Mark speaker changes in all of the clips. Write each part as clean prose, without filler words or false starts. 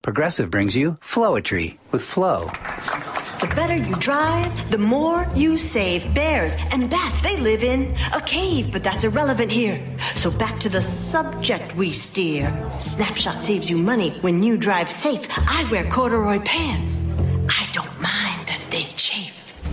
Speaker 1: Progressive brings you Flowetry with Flow.
Speaker 2: The better you drive, the more you save. Bears and bats, they live in a cave, but that's irrelevant here. So back to the subject we steer. Snapshot saves you money when you drive safe. I wear corduroy pants. I don't mind that they chafe.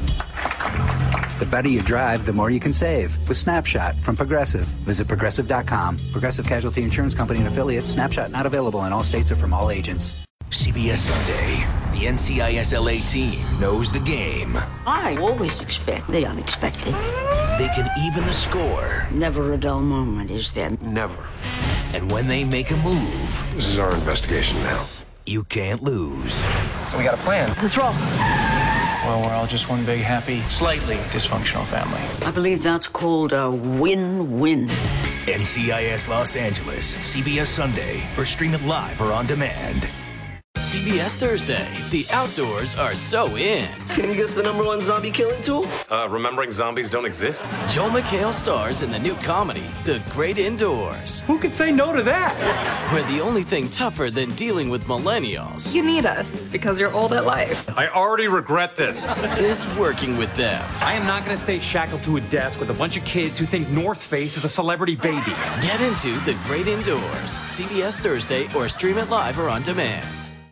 Speaker 1: The better you drive, the more you can save with Snapshot from Progressive. Visit Progressive.com. Progressive Casualty Insurance Company and affiliates. Snapshot not available in all states or from all agents.
Speaker 3: CBS Sunday. The NCIS LA team knows the game.
Speaker 4: I always expect the unexpected.
Speaker 3: They can even the score.
Speaker 4: Never a dull moment, is there?
Speaker 5: Never.
Speaker 3: And when they make a move,
Speaker 5: This is our investigation now.
Speaker 3: you can't lose.
Speaker 6: So we got a plan.
Speaker 4: Let's roll.
Speaker 6: Well, we're all just one big, happy, slightly dysfunctional family.
Speaker 4: I believe that's called a win-win.
Speaker 3: NCIS Los Angeles, CBS Sunday, or stream it live or on demand.
Speaker 7: CBS Thursday. The outdoors are so in.
Speaker 8: Can you guess the #1 zombie killing tool?
Speaker 5: Remembering zombies don't exist?
Speaker 7: Joel McHale stars in the new comedy, The Great Indoors,
Speaker 6: Who could say no to that?
Speaker 7: where the only thing tougher than dealing with millennials
Speaker 9: You need us because you're old at life.
Speaker 5: I already regret this.
Speaker 7: is working with them.
Speaker 10: I am not going to stay shackled to a desk with a bunch of kids who think North Face is a celebrity baby.
Speaker 7: Get into The Great Indoors. CBS Thursday or stream it live or on demand.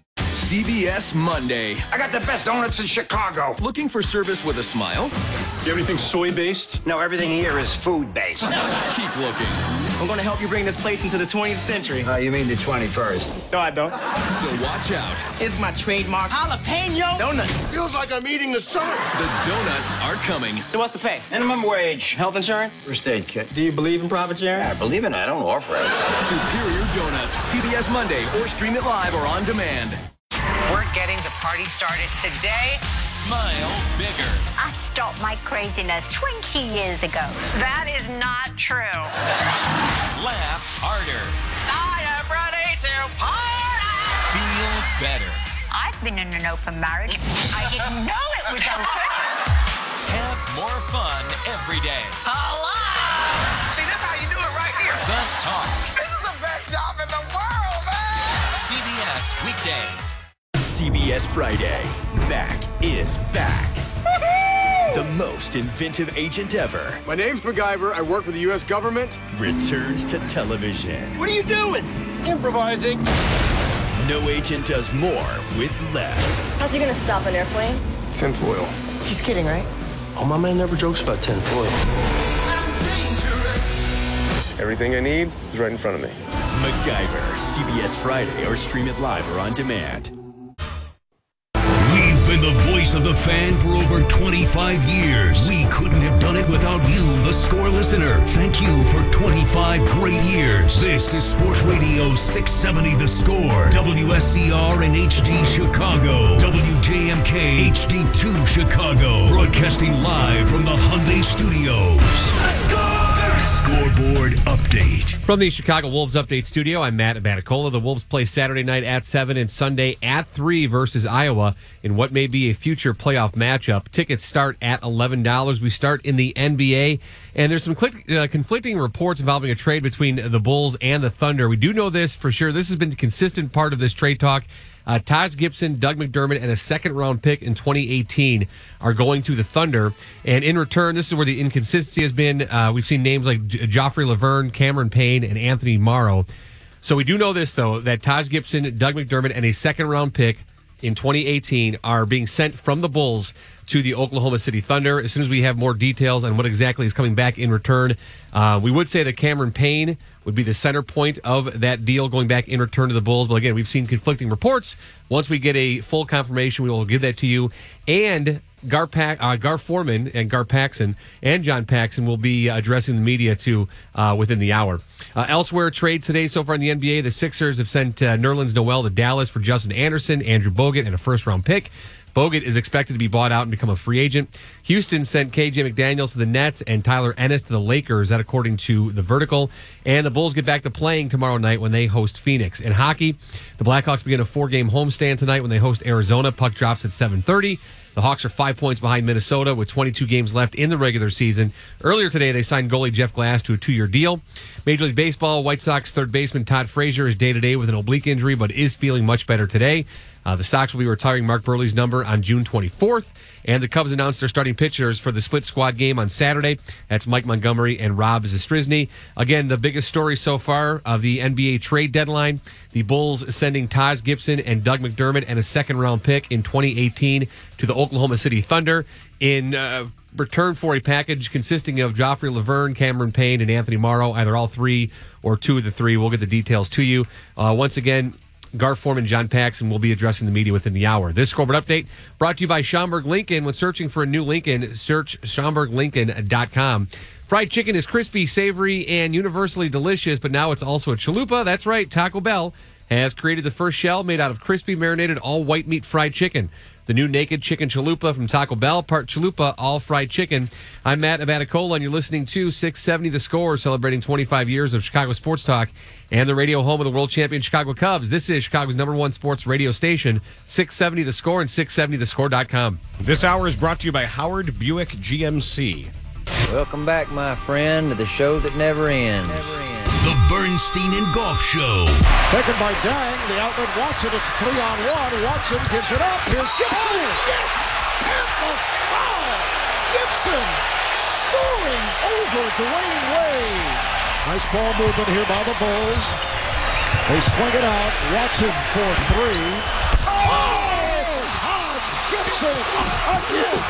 Speaker 11: CBS Monday.
Speaker 12: I got the best donuts in Chicago.
Speaker 11: Looking for service with a smile?
Speaker 5: Do you have anything soy-based?
Speaker 8: No, everything here is food-based.
Speaker 11: Keep looking.
Speaker 6: I'm going to help you bring this place into the 20th century.
Speaker 8: You mean the 21st?
Speaker 6: No, I don't.
Speaker 11: So watch out.
Speaker 6: It's my trademark jalapeno donut.
Speaker 12: Feels like I'm eating the sun.
Speaker 11: The donuts are coming.
Speaker 6: So what's the pay?
Speaker 8: Minimum wage.
Speaker 6: Health insurance?
Speaker 8: First aid kit.
Speaker 6: Do you believe in profit sharing?
Speaker 8: I believe in it. I don't offer it.
Speaker 11: Superior Donuts. CBS Monday or stream it live or on demand.
Speaker 13: We're getting the party started today.
Speaker 7: Smile bigger.
Speaker 13: I stopped my craziness 20 years ago. That is not true.
Speaker 7: Laugh harder.
Speaker 13: I am ready to party!
Speaker 7: Feel better.
Speaker 13: I've been in an open marriage. I didn't know it was open.
Speaker 7: Have more fun every day.
Speaker 13: Hello!
Speaker 12: See, that's how you do it right here.
Speaker 7: The Talk.
Speaker 12: This is the best job in the world, man.
Speaker 7: CBS weekdays.
Speaker 3: CBS Friday. Mac is back. The most inventive agent ever
Speaker 5: My name's MacGyver. I work for the U.S. government.
Speaker 3: returns to television.
Speaker 6: What are you doing?
Speaker 5: Improvising.
Speaker 3: No agent does more with less.
Speaker 9: How's he gonna stop an airplane?
Speaker 5: Tinfoil.
Speaker 6: He's kidding, right?
Speaker 8: Oh, my man never jokes about tinfoil.
Speaker 5: Everything I need is right in front of me.
Speaker 3: MacGyver, CBS Friday, or stream it live or on demand.
Speaker 14: We've been the voice of the fan for over 25 years. We couldn't have done it without you, the score listener. Thank you for 25 great years. This is Sports Radio 670 The Score, WSCR and HD Chicago, WJMK HD2 Chicago, broadcasting live from the Hyundai Studios. Scoreboard update.
Speaker 15: From the Chicago Wolves Update Studio, I'm Matt Abaticola. The Wolves play Saturday night at 7 and Sunday at 3 versus Iowa in what may be a future playoff matchup. Tickets start at $11. We start in the NBA, and there's some conflicting reports involving a trade between the Bulls and the Thunder. We do know this for sure. This has been a consistent part of this trade talk. Taj Gibson, Doug McDermott, and a second-round pick in 2018 are going to the Thunder. And in return, this is where the inconsistency has been. We've seen names like Joffrey Laverne, Cameron Payne, and Anthony Morrow. So we do know this, though, that Taj Gibson, Doug McDermott, and a second-round pick in 2018 are being sent from the Bulls to the Oklahoma City Thunder. As soon as we have more details on what exactly is coming back in return, we would say that Cameron Payne would be the center point of that deal going back in return to the Bulls. But again, we've seen conflicting reports. Once we get a full confirmation, we will give that to you. And Gar Forman and Gar Paxson and John Paxson will be addressing the media too within the hour. Elsewhere, trades today so far in the NBA. The Sixers have sent Nerlens Noel to Dallas for Justin Anderson, Andrew Bogut, and a first-round pick. Bogut is expected to be bought out and become a free agent. Houston sent KJ McDaniels to the Nets and Tyler Ennis to the Lakers, that according to The Vertical. And the Bulls get back to playing tomorrow night when they host Phoenix. In hockey, the Blackhawks begin a 4-game homestand tonight when they host Arizona. Puck drops at 7:30. The Hawks are 5 points behind Minnesota with 22 games left in the regular season. Earlier today, they signed goalie Jeff Glass to a 2-year deal. Major League Baseball, White Sox third baseman Todd Frazier is day-to-day with an oblique injury, but is feeling much better today. The Sox will be retiring Mark Burley's number on June 24th, and the Cubs announced their starting pitchers for the split squad game on Saturday. That's Mike Montgomery and Rob Zastryzny. Again, the biggest story so far of the NBA trade deadline, the Bulls sending Taj Gibson and Doug McDermott and a second-round pick in 2018 to the Oklahoma City Thunder in return for a package consisting of Joffrey Laverne, Cameron Payne, and Anthony Morrow, either all three or two of the three. We'll get the details to you. Once again, Gar Forman, John Paxson will be addressing the media within the hour. This scoreboard update brought to you by Schaumburg Lincoln. When searching for a new Lincoln, search SchaumburgLincoln.com. Fried chicken is crispy, savory, and universally delicious, but now it's also a chalupa. That's right, Taco Bell has created the first shell made out of crispy, marinated, all-white meat fried chicken. The new Naked Chicken Chalupa from Taco Bell, part chalupa, all fried chicken. I'm Matt Abaticola, and you're listening to 670 The Score, celebrating 25 years of Chicago sports talk and the radio home of the world champion Chicago Cubs. This is Chicago's #1 sports radio station, 670 The Score and 670thescore.com.
Speaker 16: This hour is brought to you by Howard Buick GMC.
Speaker 17: Welcome back, my friend, to the show that never ends.
Speaker 14: The Bernstein and Golf Show.
Speaker 18: Taken by Dang, the outlet Watson. It's 3-on-1. Watson gives it up. Here's Gibson. Yes! And the foul! Gibson soaring over Dwayne Wade. Nice ball movement here by the Bulls. They swing it out. Watson for 3. Oh! It's Todd Gibson again.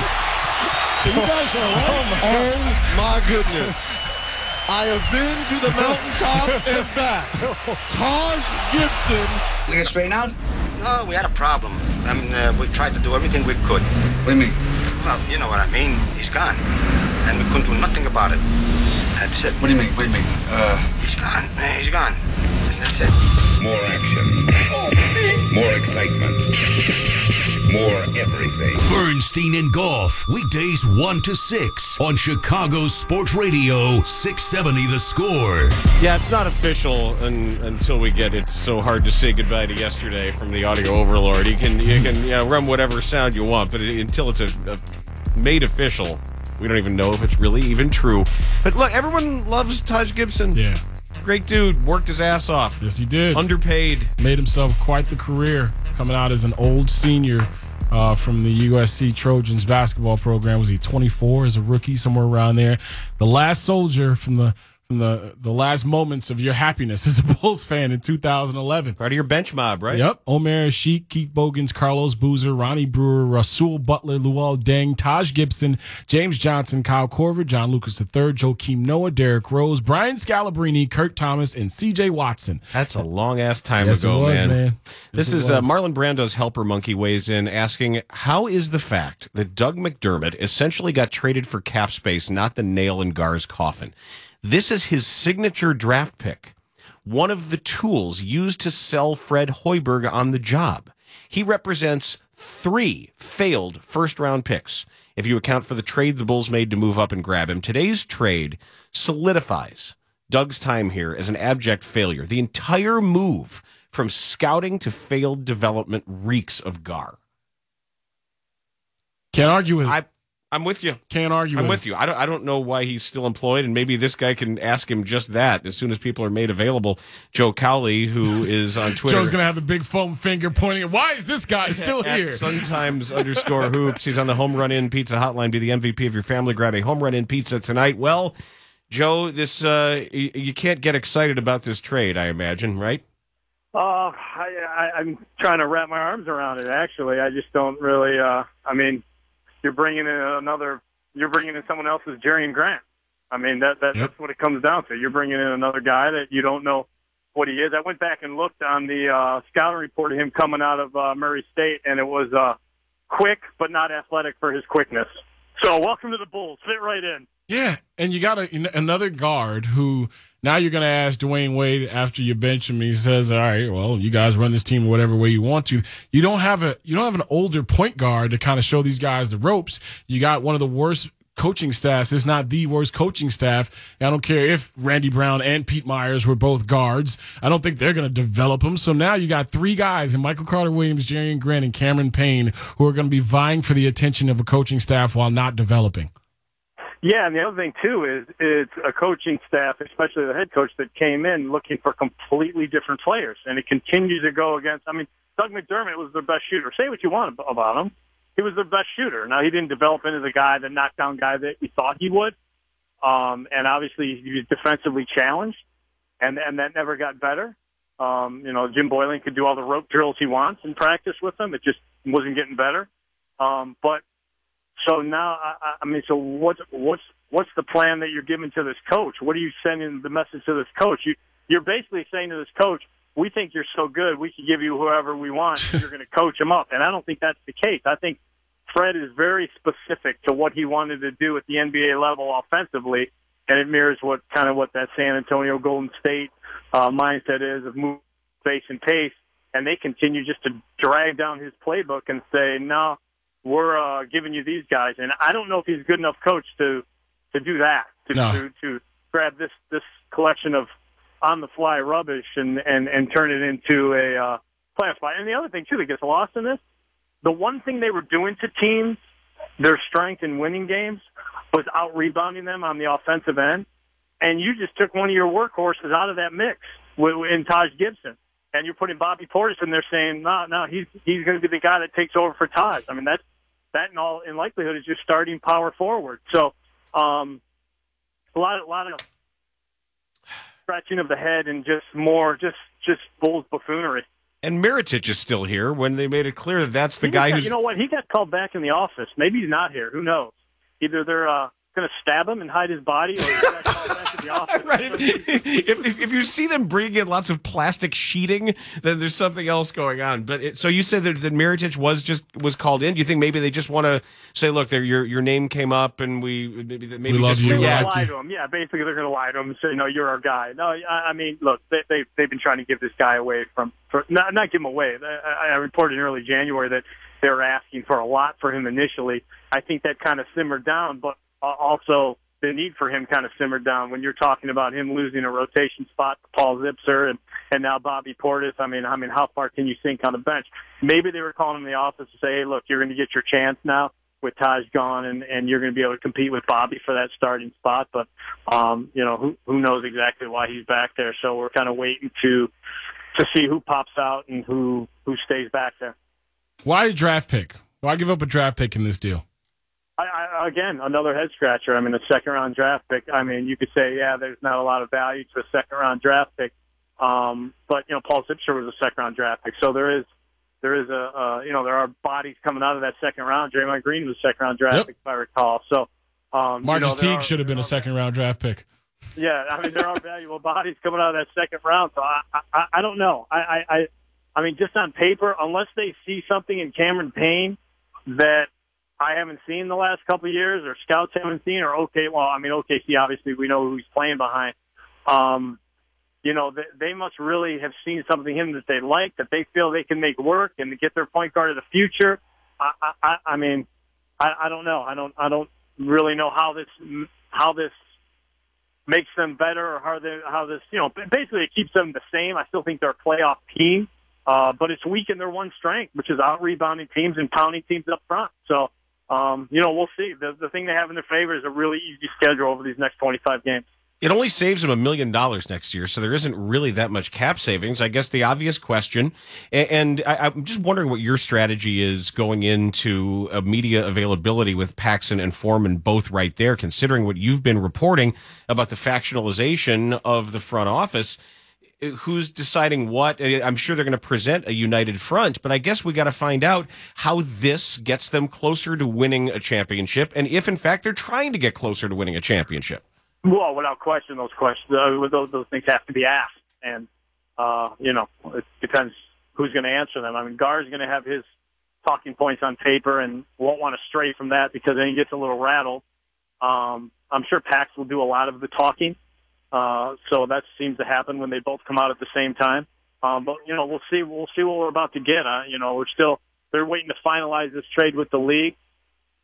Speaker 18: You guys are
Speaker 19: Oh my goodness. I have been to the mountaintop and back. Taj Gibson.
Speaker 8: We get straightened out? No, we had a problem. I mean, we tried to do everything we could.
Speaker 19: What do you mean?
Speaker 8: Well, you know what I mean. He's gone. And we couldn't do nothing about it. That's it.
Speaker 19: What do you mean?
Speaker 8: He's gone. He's gone. And that's it.
Speaker 20: More action. More excitement. More everything.
Speaker 14: Bernstein and Golf, weekdays 1 to 6 on Chicago Sports Radio 670 The Score.
Speaker 16: Yeah, it's not official until we get It's So Hard to Say Goodbye to Yesterday from the audio overlord. You can run whatever sound you want, but until it's made official, we don't even know if it's really even true. But look, everyone loves Taj Gibson.
Speaker 21: Yeah.
Speaker 16: Great dude, worked his ass off.
Speaker 21: Yes, he did.
Speaker 16: Underpaid.
Speaker 21: Made himself quite the career coming out as an old senior from the USC Trojans basketball program. Was he 24 as a rookie, somewhere around there? The last soldier from the last moments of your happiness as a Bulls fan in 2011.
Speaker 16: Part of your bench mob, right?
Speaker 21: Yep. Omer Sheik, Keith Bogans, Carlos Boozer, Ronnie Brewer, Rasul Butler, Luol Deng, Taj Gibson, James Johnson, Kyle Korver, John Lucas III, Joakim Noah, Derrick Rose, Brian Scalabrine, Kurt Thomas, and C.J. Watson.
Speaker 16: That's a long-ass time
Speaker 21: yes,
Speaker 16: ago,
Speaker 21: it was,
Speaker 16: man.
Speaker 21: Yes,
Speaker 16: this is Marlon Brando's helper monkey weighs in asking, how is the fact that Doug McDermott essentially got traded for cap space not the nail in Gar's coffin? This is his signature draft pick, one of the tools used to sell Fred Hoiberg on the job. He represents 3 failed first-round picks. If you account for the trade the Bulls made to move up and grab him, today's trade solidifies Doug's time here as an abject failure. The entire move from scouting to failed development reeks of Gar.
Speaker 21: Can't argue with it.
Speaker 16: I'm with you.
Speaker 21: Can't argue.
Speaker 16: I'm with you. I don't know why he's still employed, and maybe this guy can ask him just that as soon as people are made available. Joe Cowley, who is on Twitter.
Speaker 21: Joe's going to have the big foam finger pointing at, why is this guy still here?
Speaker 16: Sometimes_hoops. He's on the Home Run In Pizza Hotline. Be the MVP of your family. Grab a Home Run In Pizza tonight. Well, Joe, this you can't get excited about this trade, I imagine, right?
Speaker 22: I'm trying to wrap my arms around it, actually. I just don't really, you're bringing in someone else's Jerrion Grant. That's what it comes down to. You're bringing in another guy that you don't know what he is. I went back and looked on the scouting report of him coming out of Murray State, and it was quick but not athletic for his quickness. So welcome to the Bulls. Fit right in.
Speaker 21: Yeah, and you got another guard who now you're going to ask Dwayne Wade after you bench him. He says, "All right, well, you guys run this team whatever way you want to." You don't have an older point guard to kind of show these guys the ropes. You got one of the worst coaching staffs, if not the worst coaching staff. I don't care if Randy Brown and Pete Myers were both guards. I don't think they're going to develop them. So now you got three guys in Michael Carter-Williams, Jerian Grant, and Cameron Payne who are going to be vying for the attention of a coaching staff while not developing.
Speaker 22: Yeah, and the other thing, too, is it's a coaching staff, especially the head coach, that came in looking for completely different players. And it continues to go against, I mean, Doug McDermott was their best shooter. Say what you want about him. He was their best shooter. Now, he didn't develop into the guy, the knockdown guy that we thought he would. And obviously, he was defensively challenged, and that never got better. Jim Boylan could do all the rope drills he wants in practice with him. It just wasn't getting better. So now, so what's the plan that you're giving to this coach? What are you sending the message to this coach? You're basically saying to this coach, we think you're so good, we can give you whoever we want. You're going to coach him up. And I don't think that's the case. I think Fred is very specific to what he wanted to do at the NBA level offensively, and it mirrors what that San Antonio Golden State mindset is of move, space, and pace. And they continue just to drag down his playbook and say, no, we're giving you these guys. And I don't know if he's a good enough coach to do that, to grab this collection of on-the-fly rubbish and turn it into a playoff spot. And the other thing, too, that gets lost in this, the one thing they were doing to teams, their strength in winning games, was out-rebounding them on the offensive end. And you just took one of your workhorses out of that mix in Taj Gibson. And you're putting Bobby Portis in there saying, no, he's going to be the guy that takes over for Taj. I mean, that in likelihood is your starting power forward. So a lot of scratching of the head and just Bulls buffoonery.
Speaker 16: And Mirotic is still here when they made it clear that that's the guy who's...
Speaker 22: You know what? He got called back in the office. Maybe he's not here. Who knows? Either they're going to stab him and hide his body, or he got called back in the office.
Speaker 16: Right. If you see them bringing in lots of plastic sheeting, then there's something else going on. But so you said that Mirotic was called in. Do you think maybe they just want to say, look, your name came up, and we
Speaker 21: love you.
Speaker 22: Lie to him. Yeah, basically they're going to lie to him and say, no, you're our guy. No, I mean, look, they've been trying to give this guy away not give him away. I reported in early January that they were asking for a lot for him initially. I think that kind of simmered down, but also the need for him kind of simmered down when you're talking about him losing a rotation spot to Paul Zipser and now Bobby Portis. I mean, how far can you sink on the bench? Maybe they were calling him in the office to say, hey, look, you're going to get your chance now with Taj gone, and you're going to be able to compete with Bobby for that starting spot. But, who knows exactly why he's back there. So we're kind of waiting to see who pops out and who stays back there.
Speaker 21: Why a draft pick? Why give up a draft pick in this deal?
Speaker 22: Again, another head scratcher. I mean, a second-round draft pick. I mean, you could say, yeah, there's not a lot of value to a second-round draft pick. But, Paul Zipser was a second-round draft pick. So there are bodies coming out of that second round. Draymond Green was a second-round draft pick, if I recall. So,
Speaker 21: Marcus Teague should have been a second-round draft pick.
Speaker 22: Yeah, I mean, there are valuable bodies coming out of that second round. So I don't know. I mean, just on paper, unless they see something in Cameron Payne that I haven't seen the last couple of years, or scouts haven't seen, or OKC, obviously we know who he's playing behind. They must really have seen something in him that they like, that they feel they can make work and to get their point guard of the future. I don't know. I don't really know how this makes them better, or how this basically it keeps them the same. I still think they're a playoff team, but it's weakened their one strength, which is out rebounding teams and pounding teams up front. So. We'll see. The thing they have in their favor is a really easy schedule over these next 25 games.
Speaker 16: It only saves them $1 million next year, so there isn't really that much cap savings. I guess the obvious question, and I'm just wondering what your strategy is going into media availability with Paxson and Foreman both right there, considering what you've been reporting about the factionalization of the front office. Who's deciding what? I'm sure they're going to present a united front, but I guess we got to find out how this gets them closer to winning a championship, and if in fact they're trying to get closer to winning a championship.
Speaker 22: Well, without question, those questions, those things have to be asked, and it depends who's going to answer them. I mean, Gar's going to have his talking points on paper and won't want to stray from that because then he gets a little rattled. I'm sure Pax will do a lot of the talking. So that seems to happen when they both come out at the same time. But we'll see. We'll see what we're about to get. They're waiting to finalize this trade with the league.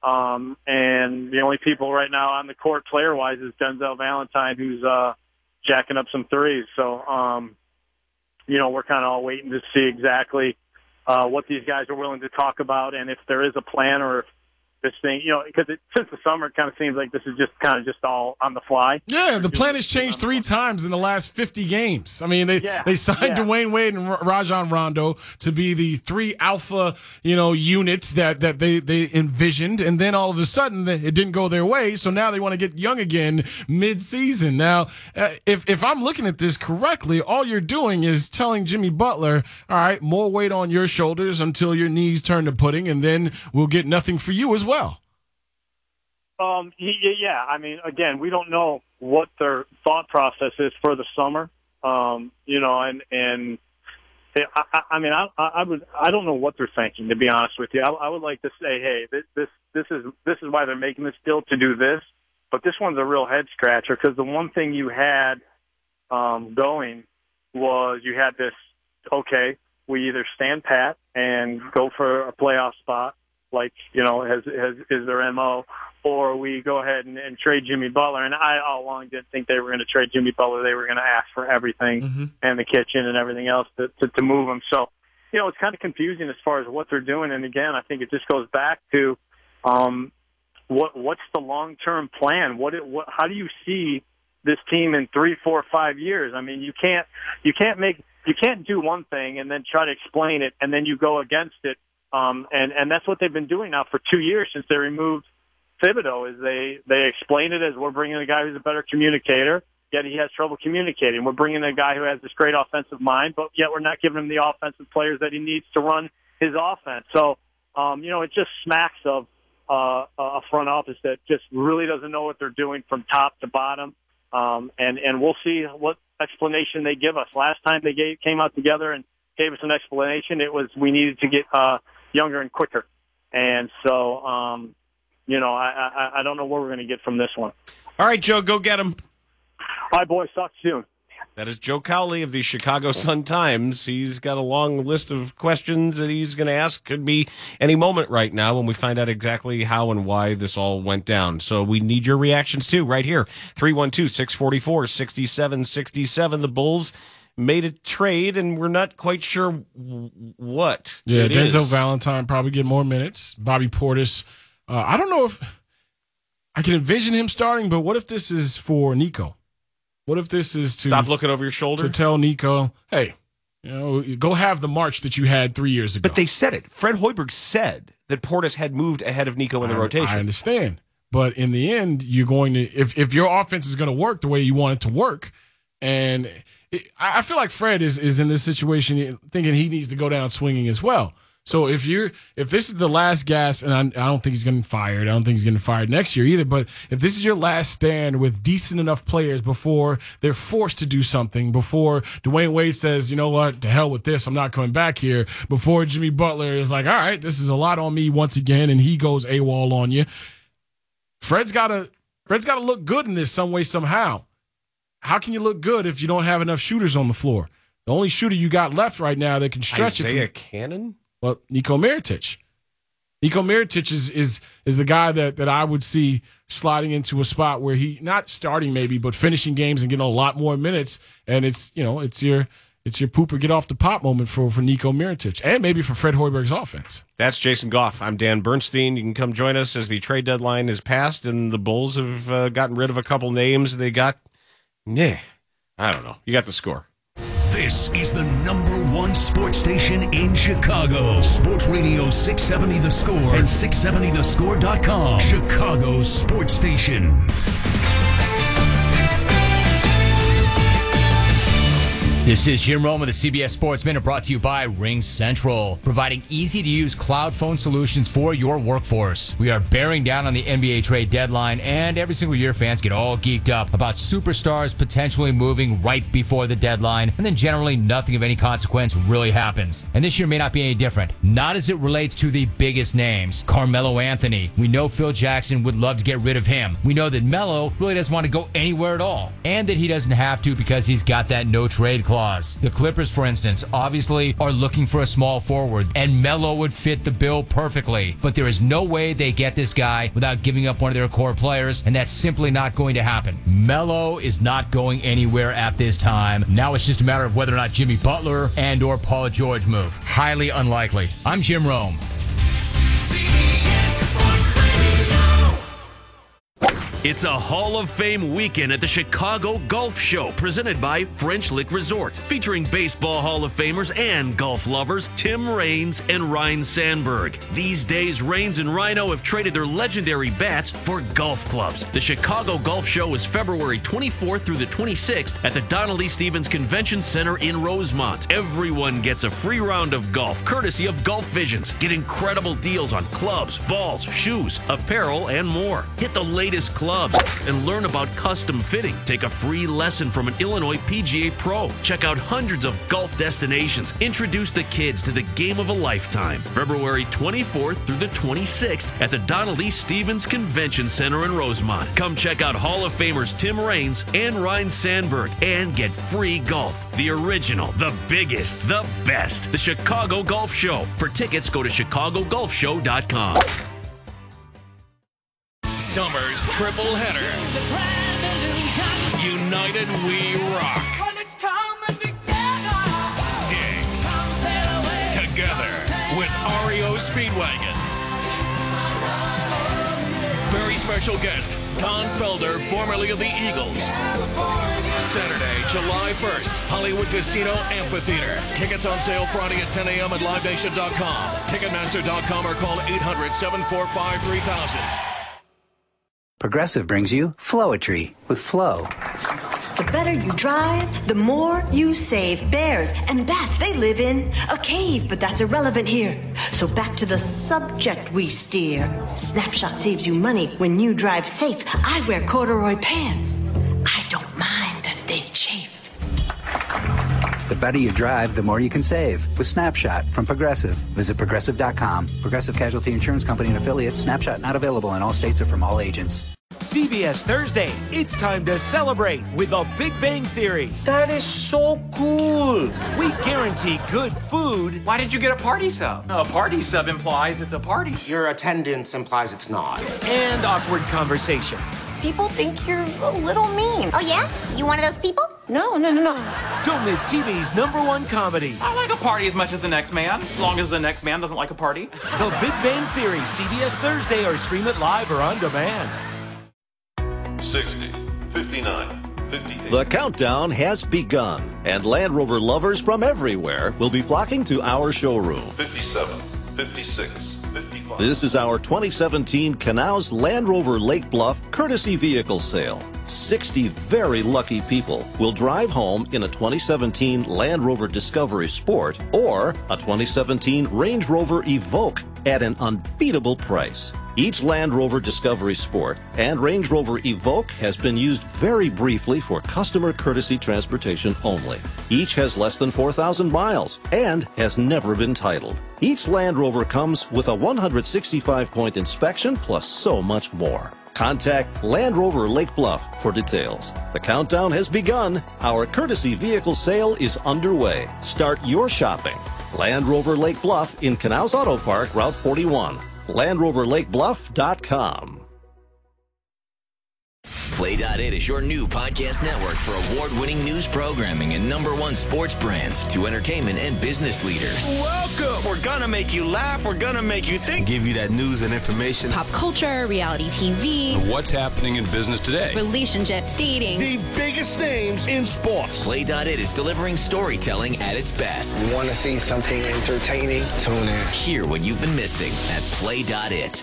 Speaker 22: And the only people right now on the court player-wise is Denzel Valentine, who's jacking up some threes. So, we're kind of all waiting to see exactly what these guys are willing to talk about and if there is a plan or if this thing, because since the summer, it kind of seems like this is just all on the fly.
Speaker 21: Yeah, the plan has changed 3 times in the last 50 games. I mean, they signed Dwayne Wade and Rajon Rondo to be the 3 alpha, units that they envisioned, and then all of a sudden it didn't go their way. So now they want to get young again mid-season. Now, if I'm looking at this correctly, all you're doing is telling Jimmy Butler, all right, more weight on your shoulders until your knees turn to pudding, and then we'll get nothing for you as well.
Speaker 22: Yeah. I mean, again, we don't know what their thought process is for the summer. I don't know what they're thinking, to be honest with you. I would like to say, hey, this is why they're making this deal to do this, but this one's a real head scratcher because the one thing you had going was you had this. Okay, we either stand pat and go for a playoff spot, like, is their MO, or we go ahead and trade Jimmy Butler. And I all along didn't think they were going to trade Jimmy Butler. They were going to ask for everything and the kitchen and everything else to move him. So, it's kind of confusing as far as what they're doing. And again, I think it just goes back to what's the long-term plan? How do you see this team in 3, 4, 5 years? I mean, you can't do one thing and then try to explain it and then you go against it. And that's what they've been doing now for 2 years since they removed Thibodeau. Is they explain it as we're bringing a guy who's a better communicator, yet he has trouble communicating. We're bringing a guy who has this great offensive mind, but yet we're not giving him the offensive players that he needs to run his offense. So, it just smacks of a front office that just really doesn't know what they're doing from top to bottom. And we'll see what explanation they give us. Last time they came out together and gave us an explanation, it was we needed to get younger and quicker. And so, I don't know what we're going to get from this one.
Speaker 16: All right, Joe, go get him.
Speaker 22: All right, boys, talk soon.
Speaker 16: That is Joe Cowley of the Chicago Sun-Times. He's got a long list of questions that he's going to ask. Could be any moment right now when we find out exactly how and why this all went down. So we need your reactions, too, right here. 312-644-6767. The Bulls made a trade, and we're not quite sure what it
Speaker 21: Denzel
Speaker 16: is.
Speaker 21: Valentine probably get more minutes. Bobby Portis. I don't know if I can envision him starting, but what if this is for Nico? What if this is to
Speaker 16: stop looking over your shoulder?
Speaker 21: To tell Nico, hey, go have the March that you had 3 years ago.
Speaker 16: But they said it. Fred Hoiberg said that Portis had moved ahead of Nico in the rotation.
Speaker 21: I understand. But in the end, you're going to if your offense is going to work the way you want it to work, and I feel like Fred is in this situation thinking he needs to go down swinging as well. So if this is the last gasp, and I don't think he's getting fired. I don't think he's getting fired next year either. But if this is your last stand with decent enough players before they're forced to do something, before Dwayne Wade says, you know what, to hell with this, I'm not coming back here, before Jimmy Butler is like, all right, this is a lot on me once again, and he goes AWOL on you. Fred's got to look good in this some way, somehow. How can you look good if you don't have enough shooters on the floor? The only shooter you got left right now that can stretch
Speaker 16: Isaiah Cannon?
Speaker 21: Well, Nico Mirotic. Nico Mirotic is the guy that I would see sliding into a spot where he not starting maybe, but finishing games and getting a lot more minutes. And it's your poop or get off the pot moment for Nico Mirotic and maybe for Fred Hoiberg's offense.
Speaker 16: That's Jason Goff. I'm Dan Bernstein. You can come join us as the trade deadline is passed and the Bulls have gotten rid of a couple names. They got, I don't know. You got the score.
Speaker 14: This is the #1 sports station in Chicago. Sports Radio 670 The Score and 670thescore.com. Chicago's sports station.
Speaker 1: This is Jim Rome with the CBS Sports Minute, brought to you by Ring Central, providing easy-to-use cloud phone solutions for your workforce. We are bearing down on the NBA trade deadline, and every single year fans get all geeked up about superstars potentially moving right before the deadline, and then generally nothing of any consequence really happens. And this year may not be any different, not as it relates to the biggest names. Carmelo Anthony. We know Phil Jackson would love to get rid of him. We know that Melo really doesn't want to go anywhere at all, and that he doesn't have to because he's got that no-trade clause clause. The Clippers, for instance, obviously are looking for a small forward, and Melo would fit the bill perfectly. But there is no way they get this guy without giving up one of their core players, and that's simply not going to happen. Melo is not going anywhere at this time. Now it's just a matter of whether or not Jimmy Butler and or Paul George move. Highly unlikely. I'm Jim Rome.
Speaker 2: It's a Hall of Fame weekend at the Chicago Golf Show, presented by French Lick Resort, featuring baseball Hall of Famers and golf lovers Tim Raines and Ryne Sandberg. These days, Raines and Rhino have traded their legendary bats for golf clubs. The Chicago Golf Show is February 24th through the 26th at the Donald E. Stevens Convention Center in Rosemont. Everyone gets a free round of golf, courtesy of Golf Visions. Get incredible deals on clubs, balls, shoes, apparel, and more. Hit the latest clubs and learn about custom fitting. Take a free lesson from an Illinois PGA pro. Check out hundreds of golf destinations. Introduce the kids to the game of a lifetime. February 24th through the 26th at the Donald E. Stevens Convention Center in Rosemont. Come check out Hall of Famers Tim Raines and Ryne Sandberg and get free golf. The original, the biggest, the best. The Chicago Golf Show. For tickets, go to ChicagoGolfShow.com.
Speaker 11: Summer's triple header. United We Rock. Styx. Together with REO Speedwagon. Very special guest, Don Felder, formerly of the Eagles. Saturday, July 1st, Hollywood Casino Amphitheater. Tickets on sale Friday at 10 a.m. at LiveNation.com. Ticketmaster.com or call 800-745-3000.
Speaker 4: Progressive brings you Flowetry with Flow.
Speaker 23: The better you drive, the more you save. Bears and bats, they live in a cave, but that's irrelevant here. So back to the subject we steer. Snapshot saves you money when you drive safe. I wear corduroy pants. I don't mind that they chafe.
Speaker 4: The better you drive, the more you can save with Snapshot from Progressive. Visit Progressive.com. Progressive Casualty Insurance Company and affiliates. Snapshot not available in all states or from all agents.
Speaker 24: CBS Thursday, it's time to celebrate with The Big Bang Theory.
Speaker 25: That is so cool.
Speaker 24: We guarantee good food.
Speaker 10: Why did you get a party sub? A party sub implies it's a party.
Speaker 25: Your attendance implies it's not.
Speaker 24: And awkward conversation.
Speaker 9: People think you're a little mean.
Speaker 13: Oh, yeah? You one of those people?
Speaker 9: No.
Speaker 24: Don't miss TV's #1 comedy.
Speaker 10: I like a party as much as the next man, as long as the next man doesn't like a party.
Speaker 24: The Big Bang Theory, CBS Thursday, or stream it live or on demand.
Speaker 26: 60, 59, 58.
Speaker 27: The countdown has begun, and Land Rover lovers from everywhere will be flocking to our showroom.
Speaker 26: 57, 56, 55.
Speaker 27: This is our 2017 Canals Land Rover Lake Bluff courtesy vehicle sale. 60 very lucky people will drive home in a 2017 Land Rover Discovery Sport or a 2017 Range Rover Evoque at an unbeatable price. Each Land Rover Discovery Sport and Range Rover Evoque has been used very briefly for customer courtesy transportation only. Each has less than 4,000 miles and has never been titled. Each Land Rover comes with a 165-point inspection plus so much more. Contact Land Rover Lake Bluff for details. The countdown has begun. Our courtesy vehicle sale is underway. Start your shopping. Land Rover Lake Bluff in Canals Auto Park, Route 41. LandRoverLakeBluff.com.
Speaker 28: Play.it is your new podcast network for award-winning news programming and #1 sports brands to entertainment and business leaders.
Speaker 11: Welcome! We're gonna make you laugh, we're gonna make you think. Give you that news and information.
Speaker 29: Pop culture, reality TV.
Speaker 11: What's happening in business today?
Speaker 29: Relationships, dating.
Speaker 11: The biggest names in sports.
Speaker 28: Play.it is delivering storytelling at its best.
Speaker 25: You want to see something entertaining? Tune in.
Speaker 28: Hear what you've been missing at Play.it.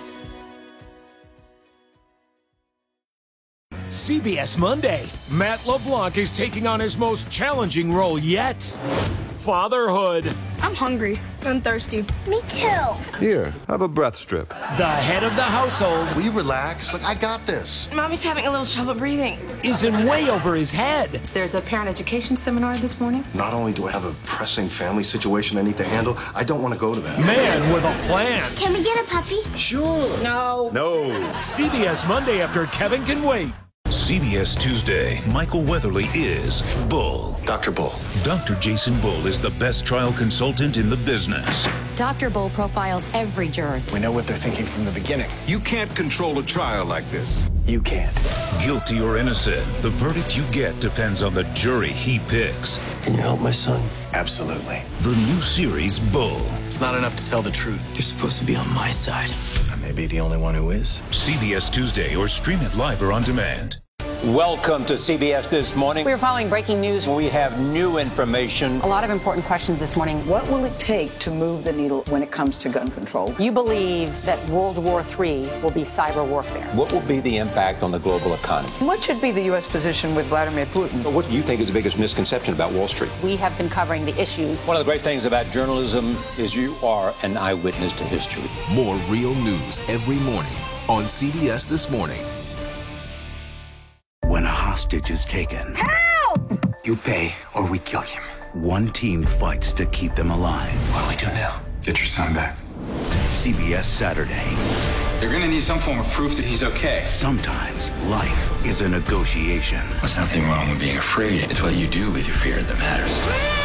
Speaker 24: CBS Monday. Matt LeBlanc is taking on his most challenging role yet. Fatherhood.
Speaker 9: I'm hungry and thirsty.
Speaker 13: Me too.
Speaker 5: Here, have a breath strip.
Speaker 24: The head of the household.
Speaker 12: Will you relax? Look, I got this.
Speaker 9: Mommy's having a little trouble breathing.
Speaker 24: Is in way over his head.
Speaker 9: There's a parent education seminar this morning.
Speaker 12: Not only do I have a pressing family situation I need to handle, I don't want to go to that.
Speaker 24: Man with a plan.
Speaker 13: Can we get a puppy?
Speaker 12: Sure.
Speaker 9: No.
Speaker 12: No.
Speaker 24: CBS Monday after Kevin Can Wait.
Speaker 3: CBS Tuesday. Michael Weatherly is Bull.
Speaker 12: Dr. Bull.
Speaker 3: Dr. Jason Bull is the best trial consultant in the business.
Speaker 29: Dr. Bull profiles every juror.
Speaker 25: We know what they're thinking from the beginning.
Speaker 6: You can't control a trial like this.
Speaker 25: You can't.
Speaker 3: Guilty or innocent, the verdict you get depends on the jury he picks.
Speaker 25: Can you help my son? Absolutely.
Speaker 3: The new series, Bull.
Speaker 25: It's not enough to tell the truth. You're supposed to be on my side. I may be the only one who is.
Speaker 3: CBS Tuesday, or stream it live or on demand.
Speaker 7: Welcome to CBS This Morning.
Speaker 8: We're following breaking news.
Speaker 7: We have new information.
Speaker 8: A lot of important questions this morning.
Speaker 15: What will it take to move the needle when it comes to gun control?
Speaker 8: You believe that World War III will be cyber warfare.
Speaker 7: What will be the impact on the global economy?
Speaker 15: What should be the U.S. position with Vladimir Putin?
Speaker 7: What do you think is the biggest misconception about Wall Street?
Speaker 8: We have been covering the issues.
Speaker 7: One of the great things about journalism is you are an eyewitness to history.
Speaker 17: More real news every morning on CBS This Morning.
Speaker 18: When a hostage is taken,
Speaker 13: Help!
Speaker 18: You pay or we kill him. One team fights to keep them alive.
Speaker 7: What do we do now?
Speaker 18: Get your son back. CBS Saturday.
Speaker 19: They're gonna need some form of proof that he's okay.
Speaker 18: Sometimes life is a negotiation.
Speaker 19: There's nothing wrong with being afraid. It's what you do with your fear that matters.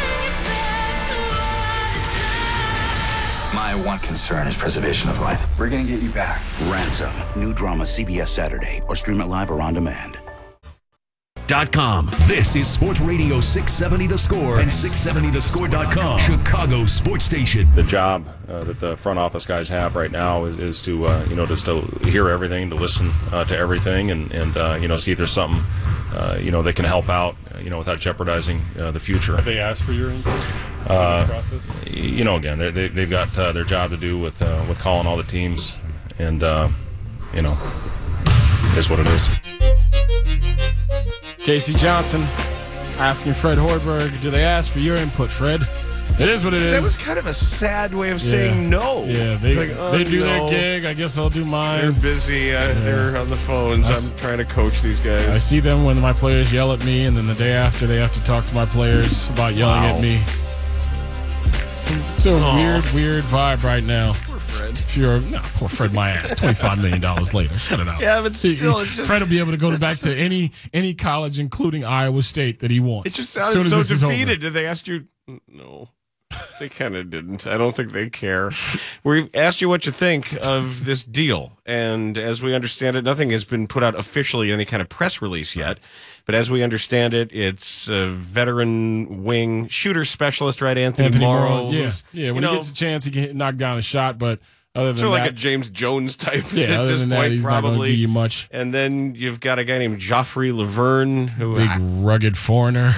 Speaker 19: My one concern is preservation of life.
Speaker 18: We're gonna get you back. Ransom. New drama CBS Saturday, or stream it live or on demand.
Speaker 14: .com. This is Sports Radio 670 The Score and 670thescore.com. Chicago Sports Station.
Speaker 20: The job that the front office guys have right now is to just to hear everything, to listen to everything, and see if there's something that can help out without jeopardizing the future.
Speaker 30: Have they asked for your input?
Speaker 20: Again, they've got their job to do with calling all the teams, and is what it is.
Speaker 21: Casey Johnson asking Fred Hoiberg, do they ask for your input, Fred? It is what it is.
Speaker 16: That was kind of a sad way of saying no.
Speaker 21: Yeah, they do their gig. I guess I'll do mine.
Speaker 16: They're busy. They're on the phones. I'm trying to coach these guys.
Speaker 21: I see them when my players yell at me, and then the day after they have to talk to my players about yelling at me. It's a weird vibe right now.
Speaker 16: Fred.
Speaker 21: Poor Fred, my ass. $25 million later. Shut it out.
Speaker 16: Yeah, but still,
Speaker 21: Fred will be able to go back to any college, including Iowa State, that he wants.
Speaker 16: It just sounded so defeated. Did they ask you? No, they kind of didn't. I don't think they care. We asked you what you think of this deal, and as we understand it, nothing has been put out officially in any kind of press release yet. But as we understand it, it's a veteran wing shooter specialist, right? Anthony Morrow.
Speaker 21: Yeah. When he gets a chance, he can knock down a shot. But other than
Speaker 16: sort of
Speaker 21: that,
Speaker 16: like a James Jones type.
Speaker 21: Yeah,
Speaker 16: at
Speaker 21: other
Speaker 16: this
Speaker 21: than
Speaker 16: point,
Speaker 21: that, he's
Speaker 16: probably.
Speaker 21: not going to give you much.
Speaker 16: And then you've got a guy named Joffrey Laverne, who
Speaker 21: big rugged foreigner.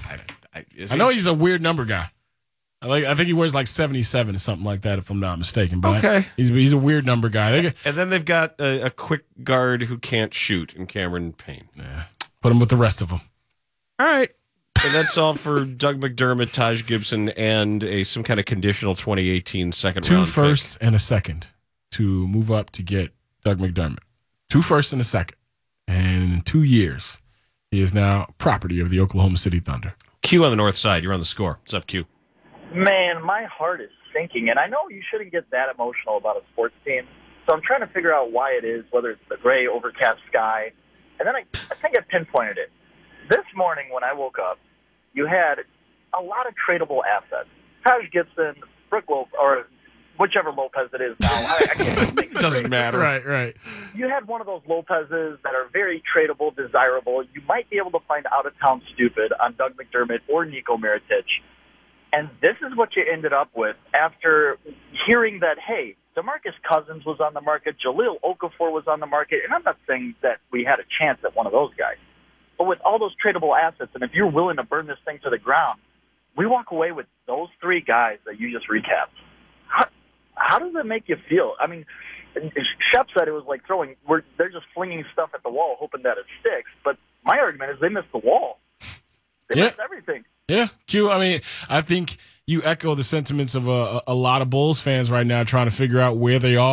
Speaker 16: I
Speaker 21: know he's a weird number guy. I think he wears like 77 or something like that, if I'm not mistaken. But
Speaker 16: okay,
Speaker 21: he's a weird number guy.
Speaker 16: And then they've got a quick guard who can't shoot in Cameron Payne.
Speaker 21: Yeah, put him with the rest of them.
Speaker 16: All right. And that's all for Doug McDermott, Taj Gibson, and some kind of conditional 2018 second round.
Speaker 21: 2 firsts and a second to move up to get Doug McDermott. 2 firsts and a second. And in 2 years, he is now property of the Oklahoma City Thunder.
Speaker 16: Q on the north side. You're on the score. What's up, Q?
Speaker 31: Man, my heart is sinking, and I know you shouldn't get that emotional about a sports team, so I'm trying to figure out why it is, whether it's the gray, overcast sky, and then I think I pinpointed it. This morning when I woke up, you had a lot of tradable assets. Taj Gibson, Brooke Lopez, or whichever Lopez it is now. I can't think.
Speaker 16: It doesn't matter.
Speaker 21: Right.
Speaker 31: You had one of those Lopezes that are very tradable, desirable. You might be able to find out-of-town stupid on Doug McDermott or Nico Mirotic. And this is what you ended up with after hearing that, hey, DeMarcus Cousins was on the market, Jahlil Okafor was on the market, and I'm not saying that we had a chance at one of those guys. But with all those tradable assets, and if you're willing to burn this thing to the ground, we walk away with those 3 guys that you just recapped. How does that make you feel? I mean, Shep said it was like they're just flinging stuff at the wall, hoping that it sticks. But my argument is they missed the wall. They missed everything.
Speaker 21: Yeah, Q, I mean, I think you echo the sentiments of a lot of Bulls fans right now trying to figure out where they are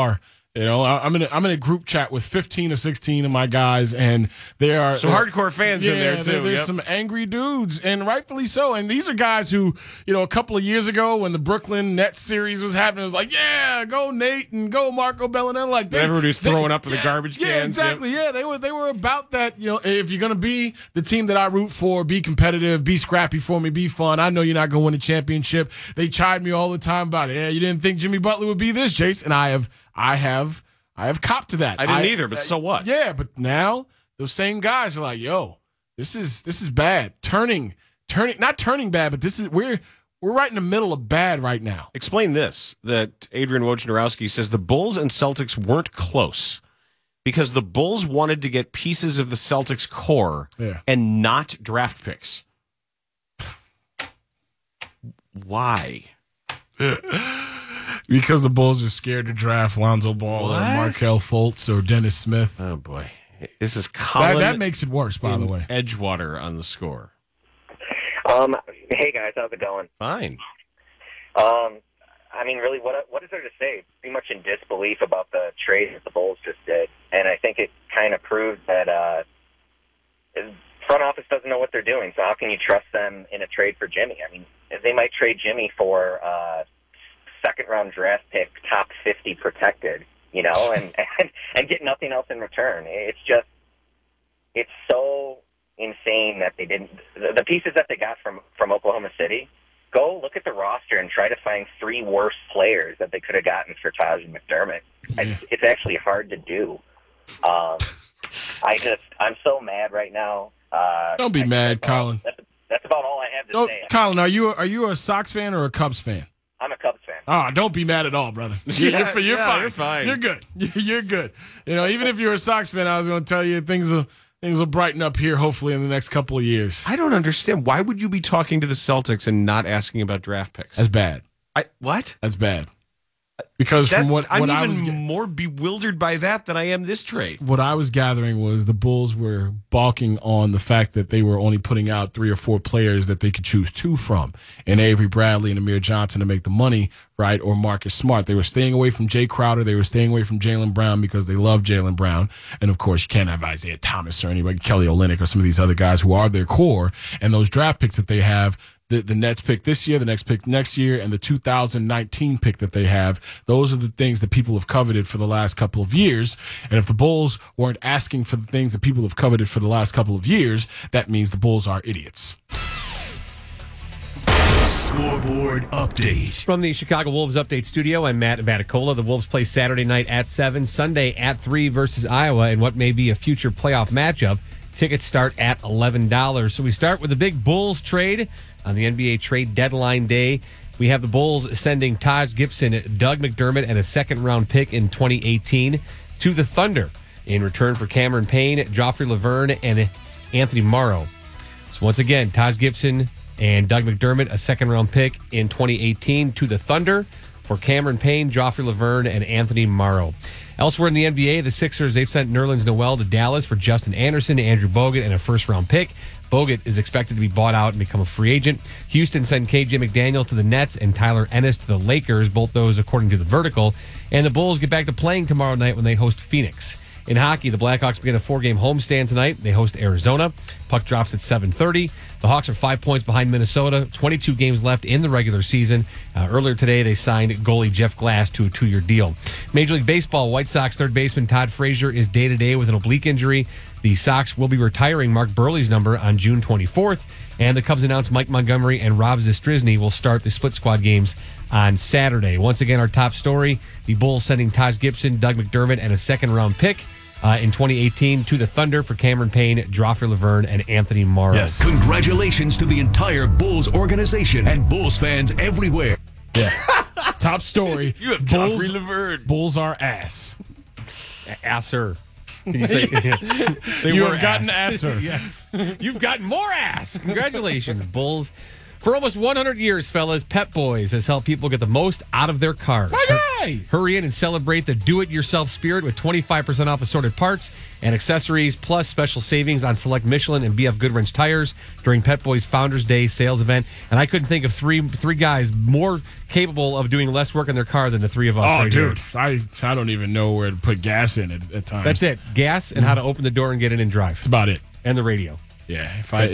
Speaker 21: You know, I'm in a group chat with 15 or 16 of my guys, and there are
Speaker 16: some hardcore fans in there too.
Speaker 21: There's some angry dudes, and rightfully so. And these are guys who, you know, a couple of years ago when the Brooklyn Nets series was happening, it was like, yeah, go Nate and go Marco Bellinelli. Like
Speaker 16: everybody was throwing up in the garbage cans.
Speaker 21: Yeah, exactly. Yep. Yeah, they were about that. You know, if you're gonna be the team that I root for, be competitive, be scrappy for me, be fun. I know you're not gonna win a championship. They chide me all the time about it. Yeah, you didn't think Jimmy Butler would be this, Jace, and I have copped to that.
Speaker 16: I didn't either, but so what?
Speaker 21: Yeah, but now those same guys are like, yo, this is bad. Not turning bad, but we're right in the middle of bad right now.
Speaker 16: Explain this, that Adrian Wojnarowski says the Bulls and Celtics weren't close because the Bulls wanted to get pieces of the Celtics core and not draft picks. Why?
Speaker 21: Because the Bulls are scared to draft Lonzo Ball or Markelle Fultz or Dennis Smith.
Speaker 16: Oh, boy. This is Colin.
Speaker 21: That makes it worse, by the way.
Speaker 16: Edgewater on the score.
Speaker 1: Hey, guys. How's it going?
Speaker 16: Fine.
Speaker 1: I mean, really, what is there to say? Pretty much in disbelief about the trade that the Bulls just did. And I think it kind of proves that front office doesn't know what they're doing. So how can you trust them in a trade for Jimmy? I mean, they might trade Jimmy for second-round draft pick, top 50 protected, you know, and get nothing else in return. It's so insane that they didn't. The pieces that they got from Oklahoma City, go look at the roster and try to find 3 worse players that they could have gotten for Taj McDermott. It's actually hard to do. I'm so mad right now.
Speaker 21: Don't be mad, Colin.
Speaker 1: That's about all I have to say.
Speaker 21: Colin, are you a Sox fan or a Cubs fan?
Speaker 1: I'm a Cubs fan.
Speaker 21: Oh, don't be mad at all, brother. You're fine.
Speaker 16: You're fine.
Speaker 21: You're good. You're good. You know, even if you're a Sox fan, I was going to tell you things will brighten up here hopefully in the next couple of years.
Speaker 16: I don't understand. Why would you be talking to the Celtics and not asking about draft picks?
Speaker 21: That's bad.
Speaker 16: What?
Speaker 21: That's bad. Because
Speaker 16: I'm
Speaker 21: I
Speaker 16: even
Speaker 21: was
Speaker 16: more bewildered by that than I am this trade.
Speaker 21: What I was gathering was the Bulls were balking on the fact that they were only putting out 3 or 4 players that they could choose 2 from, and Avery Bradley and Amir Johnson to make the money, right, or Marcus Smart. They were staying away from Jay Crowder. They were staying away from Jaylen Brown because they love Jaylen Brown. And, of course, you can't have Isaiah Thomas or anybody, Kelly Olynyk or some of these other guys who are their core. And those draft picks that they have, the Nets pick this year, the next pick next year, and the 2019 pick that they have, those are the things that people have coveted for the last couple of years. And if the Bulls weren't asking for the things that people have coveted for the last couple of years, that means the Bulls are idiots.
Speaker 14: Scoreboard update.
Speaker 2: From the Chicago Wolves Update Studio, I'm Matt Baticola. The Wolves play Saturday night at 7, Sunday at 3 versus Iowa in what may be a future playoff matchup. Tickets start at $11. So we start with the big Bulls trade on the NBA trade deadline day. We have the Bulls sending Taj Gibson, Doug McDermott, and a second-round pick in 2018 to the Thunder in return for Cameron Payne, Joffrey Laverne, and Anthony Morrow. So once again, Taj Gibson and Doug McDermott, a second-round pick in 2018 to the Thunder for Cameron Payne, Joffrey Laverne, and Anthony Morrow. Elsewhere in the NBA, the Sixers, they've sent Nerlens Noel to Dallas for Justin Anderson, Andrew Bogut, and a first-round pick. Bogut is expected to be bought out and become a free agent. Houston sent KJ McDaniel to the Nets and Tyler Ennis to the Lakers, both those according to The Vertical. And the Bulls get back to playing tomorrow night when they host Phoenix. In hockey, the Blackhawks begin a 4-game homestand tonight. They host Arizona. Puck drops at 7:30. The Hawks are 5 points behind Minnesota. 22 games left in the regular season. Earlier today, they signed goalie Jeff Glass to a 2-year deal. Major League Baseball, White Sox third baseman Todd Frazier is day-to-day with an oblique injury. The Sox will be retiring Mark Burley's number on June 24th. And the Cubs announced Mike Montgomery and Rob Zastryzny will start the split squad games on Saturday. Once again, our top story, the Bulls sending Taj Gibson, Doug McDermott, and a second-round pick in 2018 to the Thunder for Cameron Payne, Joffrey Laverne, and Anthony Morrow.
Speaker 14: Yes. Congratulations to the entire Bulls organization and Bulls fans everywhere.
Speaker 21: Yeah. Top story.
Speaker 16: You have Joffrey Laverne.
Speaker 21: Bulls are ass.
Speaker 2: Asser. Can you say
Speaker 21: you have gotten asser.
Speaker 2: Yes. You've gotten more ass. Congratulations, Bulls For almost 100 years, fellas, Pep Boys has helped people get the most out of their cars.
Speaker 21: My guys!
Speaker 2: Hurry in and celebrate the do-it-yourself spirit with 25% off assorted parts and accessories, plus special savings on select Michelin and BF Goodwrench tires during Pep Boys Founders Day sales event. And I couldn't think of three guys more capable of doing less work in their car than the three of us.
Speaker 21: Oh,
Speaker 2: right
Speaker 21: dude,
Speaker 2: here.
Speaker 21: I don't even know where to put gas in at times.
Speaker 2: That's it. Gas and how to open the door and get in and drive.
Speaker 21: That's about it.
Speaker 2: And the radio.
Speaker 21: Yeah, if I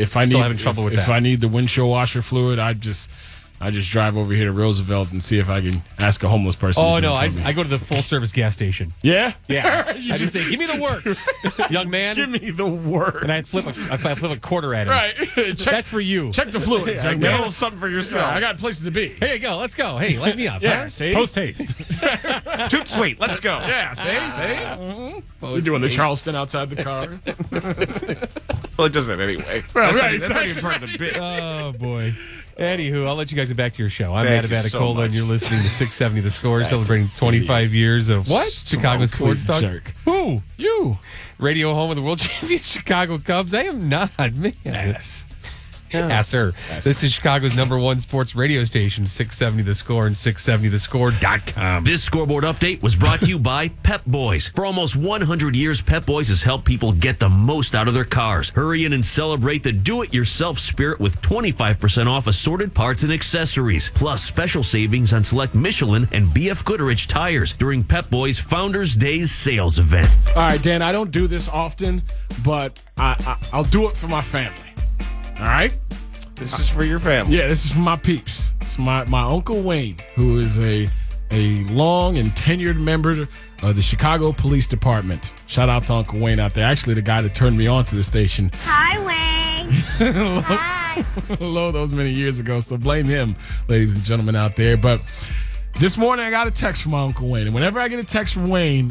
Speaker 21: need the windshield washer fluid, I just drive over here to Roosevelt and see if I can ask a homeless person.
Speaker 2: Oh no, I go to the full service gas station.
Speaker 21: Yeah,
Speaker 2: yeah. I just say, "Give me the works, young man.
Speaker 21: Give me the works."
Speaker 2: And I flip a quarter at him.
Speaker 21: Right,
Speaker 2: that's for you.
Speaker 21: Check the fluids, young man.
Speaker 16: A little something for yourself.
Speaker 21: Yeah, I got places to be.
Speaker 2: Here you go. Let's go. Hey, light me up.
Speaker 21: Yeah,
Speaker 2: huh?
Speaker 21: see?
Speaker 2: Post haste.
Speaker 16: Toot sweet. Let's go.
Speaker 21: Yeah, see? Mm-hmm. We're doing the Charleston outside the car.
Speaker 16: Well, it doesn't anyway. That's not even part of the bit.
Speaker 2: Oh boy. Anywho, I'll let you guys get back to your show. I'm
Speaker 16: Thank
Speaker 2: Matt
Speaker 16: you so
Speaker 2: Abaticola,
Speaker 16: much.
Speaker 2: and you're listening to 670 The Score, celebrating 25 years of what? Chicago sports talk.
Speaker 21: Jerk.
Speaker 2: Who?
Speaker 21: You.
Speaker 2: Radio home of the world champion Chicago Cubs. I am not, man.
Speaker 21: Yes.
Speaker 2: Yeah, sir. This is Chicago's #1 sports radio station, 670 The Score and 670thescore.com.
Speaker 4: This scoreboard update was brought to you by Pep Boys. For almost 100 years, Pep Boys has helped people get the most out of their cars. Hurry in and celebrate the do-it-yourself spirit with 25% off assorted parts and accessories, plus special savings on select Michelin and BF Goodrich tires during Pep Boys Founders Days sales event.
Speaker 21: All right, Dan, I don't do this often, but I'll do it for my family. All right?
Speaker 16: This is for your family.
Speaker 21: Yeah, this is for my peeps. It's my Uncle Wayne, who is a long and tenured member of the Chicago Police Department. Shout out to Uncle Wayne out there. Actually, the guy that turned me on to the station.
Speaker 13: Hi, Wayne. Hi.
Speaker 21: Hello, those many years ago. So blame him, ladies and gentlemen out there. But this morning, I got a text from my Uncle Wayne. And whenever I get a text from Wayne,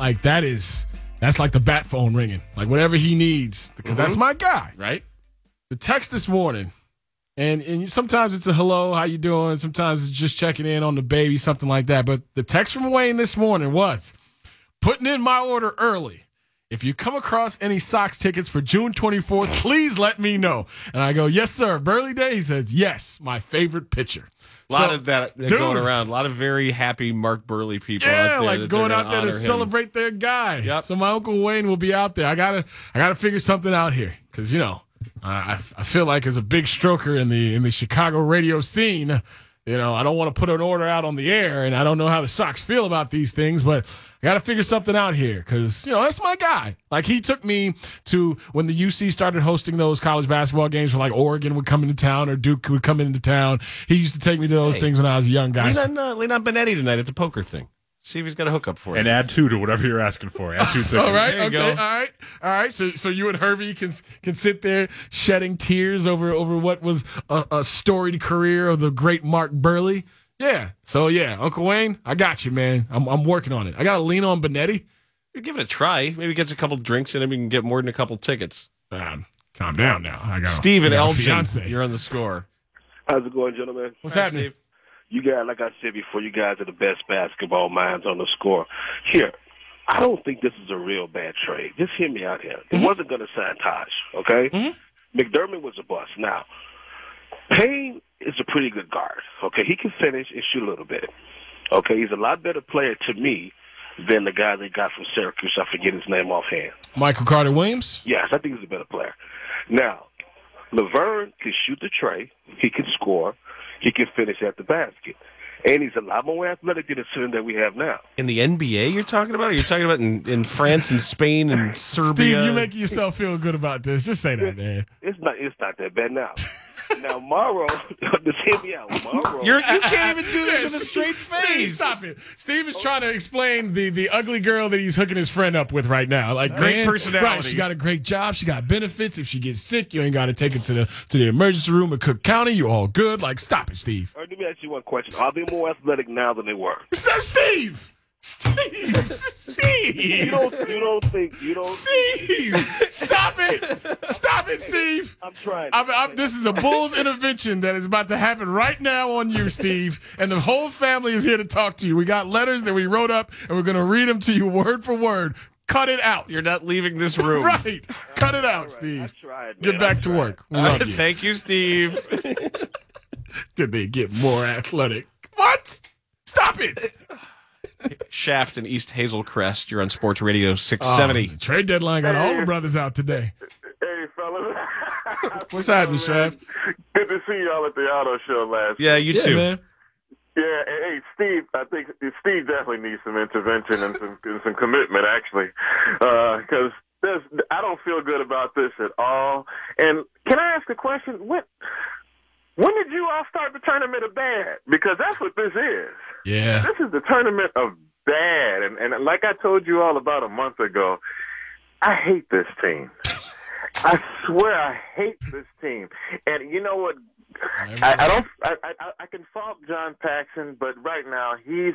Speaker 21: that's like the bat phone ringing. Like whatever he needs, because that's my guy.
Speaker 16: Right?
Speaker 21: The text this morning, and sometimes it's a hello, how you doing? Sometimes it's just checking in on the baby, something like that. But the text from Wayne this morning was, putting in my order early. If you come across any Sox tickets for June 24th, please let me know. And I go, yes, sir. Burley Day, he says, yes, my favorite pitcher.
Speaker 16: A lot of that going around. A lot of very happy Mark Burley people out there.
Speaker 21: Like going out there to celebrate their guy.
Speaker 16: Yep.
Speaker 21: So my Uncle Wayne will be out there. I gotta figure something out here because, I feel like as a big stroker in the Chicago radio scene, I don't want to put an order out on the air, and I don't know how the Sox feel about these things, but I got to figure something out here because, that's my guy. Like, he took me to when the UC started hosting those college basketball games where, like, Oregon would come into town or Duke would come into town. He used to take me to those things when I was a young guy.
Speaker 16: Lean on Benetti tonight at the poker thing. See if he's got a hookup for you.
Speaker 5: And add 2 to whatever you're asking for. Add 2 seconds.
Speaker 21: All right,
Speaker 16: there you
Speaker 21: okay,
Speaker 16: go.
Speaker 21: all right. So you and Hervey can sit there shedding tears over what was a storied career of the great Mark Burley. Yeah. So yeah, Uncle Wayne, I got you, man. I'm working on it. I got to lean on Benetti.
Speaker 16: Give it a try. Maybe gets a couple drinks in him. We can get more than a couple tickets.
Speaker 21: Calm down now.
Speaker 16: Steve and Elgin,
Speaker 21: fiance.
Speaker 16: you're on the Score.
Speaker 9: How's it going, gentlemen?
Speaker 21: What's happening?
Speaker 16: Steve?
Speaker 9: You guys, like I said before, you guys are the best basketball minds on the Score. Here, I don't think this is a real bad trade. Just hear me out here. It wasn't going to sign Taj, okay? McDermott was a bust. Now, Payne is a pretty good guard, okay? He can finish and shoot a little bit, okay? He's a lot better player to me than the guy they got from Syracuse. I forget his name offhand.
Speaker 21: Michael Carter Williams?
Speaker 9: Yes, I think he's a better player. Now, Laverne can shoot the tray. He can score. He can finish at the basket. And he's a lot more athletic than the center that we have now.
Speaker 16: In the NBA you're talking about? Or you're talking about in France and Spain and Serbia?
Speaker 21: Steve, you making yourself feel good about this. Just say that, man.
Speaker 9: It's not that bad now. Now, Morrow, just hear me out. Morrow.
Speaker 16: You can't even do this with a straight face.
Speaker 21: Steve, stop it. Steve is trying to explain the ugly girl that he's hooking his friend up with right now. Like,
Speaker 16: great personality.
Speaker 21: Right, she got a great job. She got benefits. If she gets sick, you ain't got to take her to the emergency room in Cook County. You all good. Like, stop it, Steve.
Speaker 9: All right, let me ask you one question. Are they more athletic now than they were?
Speaker 21: Steve! Steve!
Speaker 9: You don't think.
Speaker 21: Steve! Stop it! Stop it, Steve!
Speaker 9: I'm trying.
Speaker 21: This is a Bulls intervention that is about to happen right now on you, Steve. And the whole family is here to talk to you. We got letters that we wrote up, and we're going to read them to you word for word. Cut it out.
Speaker 16: You're not leaving this room.
Speaker 21: Right. Cut it out, Steve.
Speaker 9: I tried, man.
Speaker 21: Get back to work. We love you.
Speaker 16: Thank you, Steve.
Speaker 21: Did they get more athletic? What? Stop it.
Speaker 16: Shaft and East Hazel Crest. You're on Sports Radio 670.
Speaker 21: The trade deadline got all the brothers out today.
Speaker 10: Hey, fellas.
Speaker 21: What's happening, Shaft?
Speaker 10: Good to see y'all at the auto show last
Speaker 16: Yeah, you too.
Speaker 21: Man.
Speaker 10: Yeah, hey, Steve, I think Steve definitely needs some intervention and some commitment, actually, because I don't feel good about this at all. And can I ask a question? When did you all start the tournament of bad? Because that's what this is.
Speaker 21: Yeah.
Speaker 10: This is the tournament of bad. And like I told you all about a month ago, I hate this team. I swear I hate this team. And you know what? I can fault John Paxson, but right now he's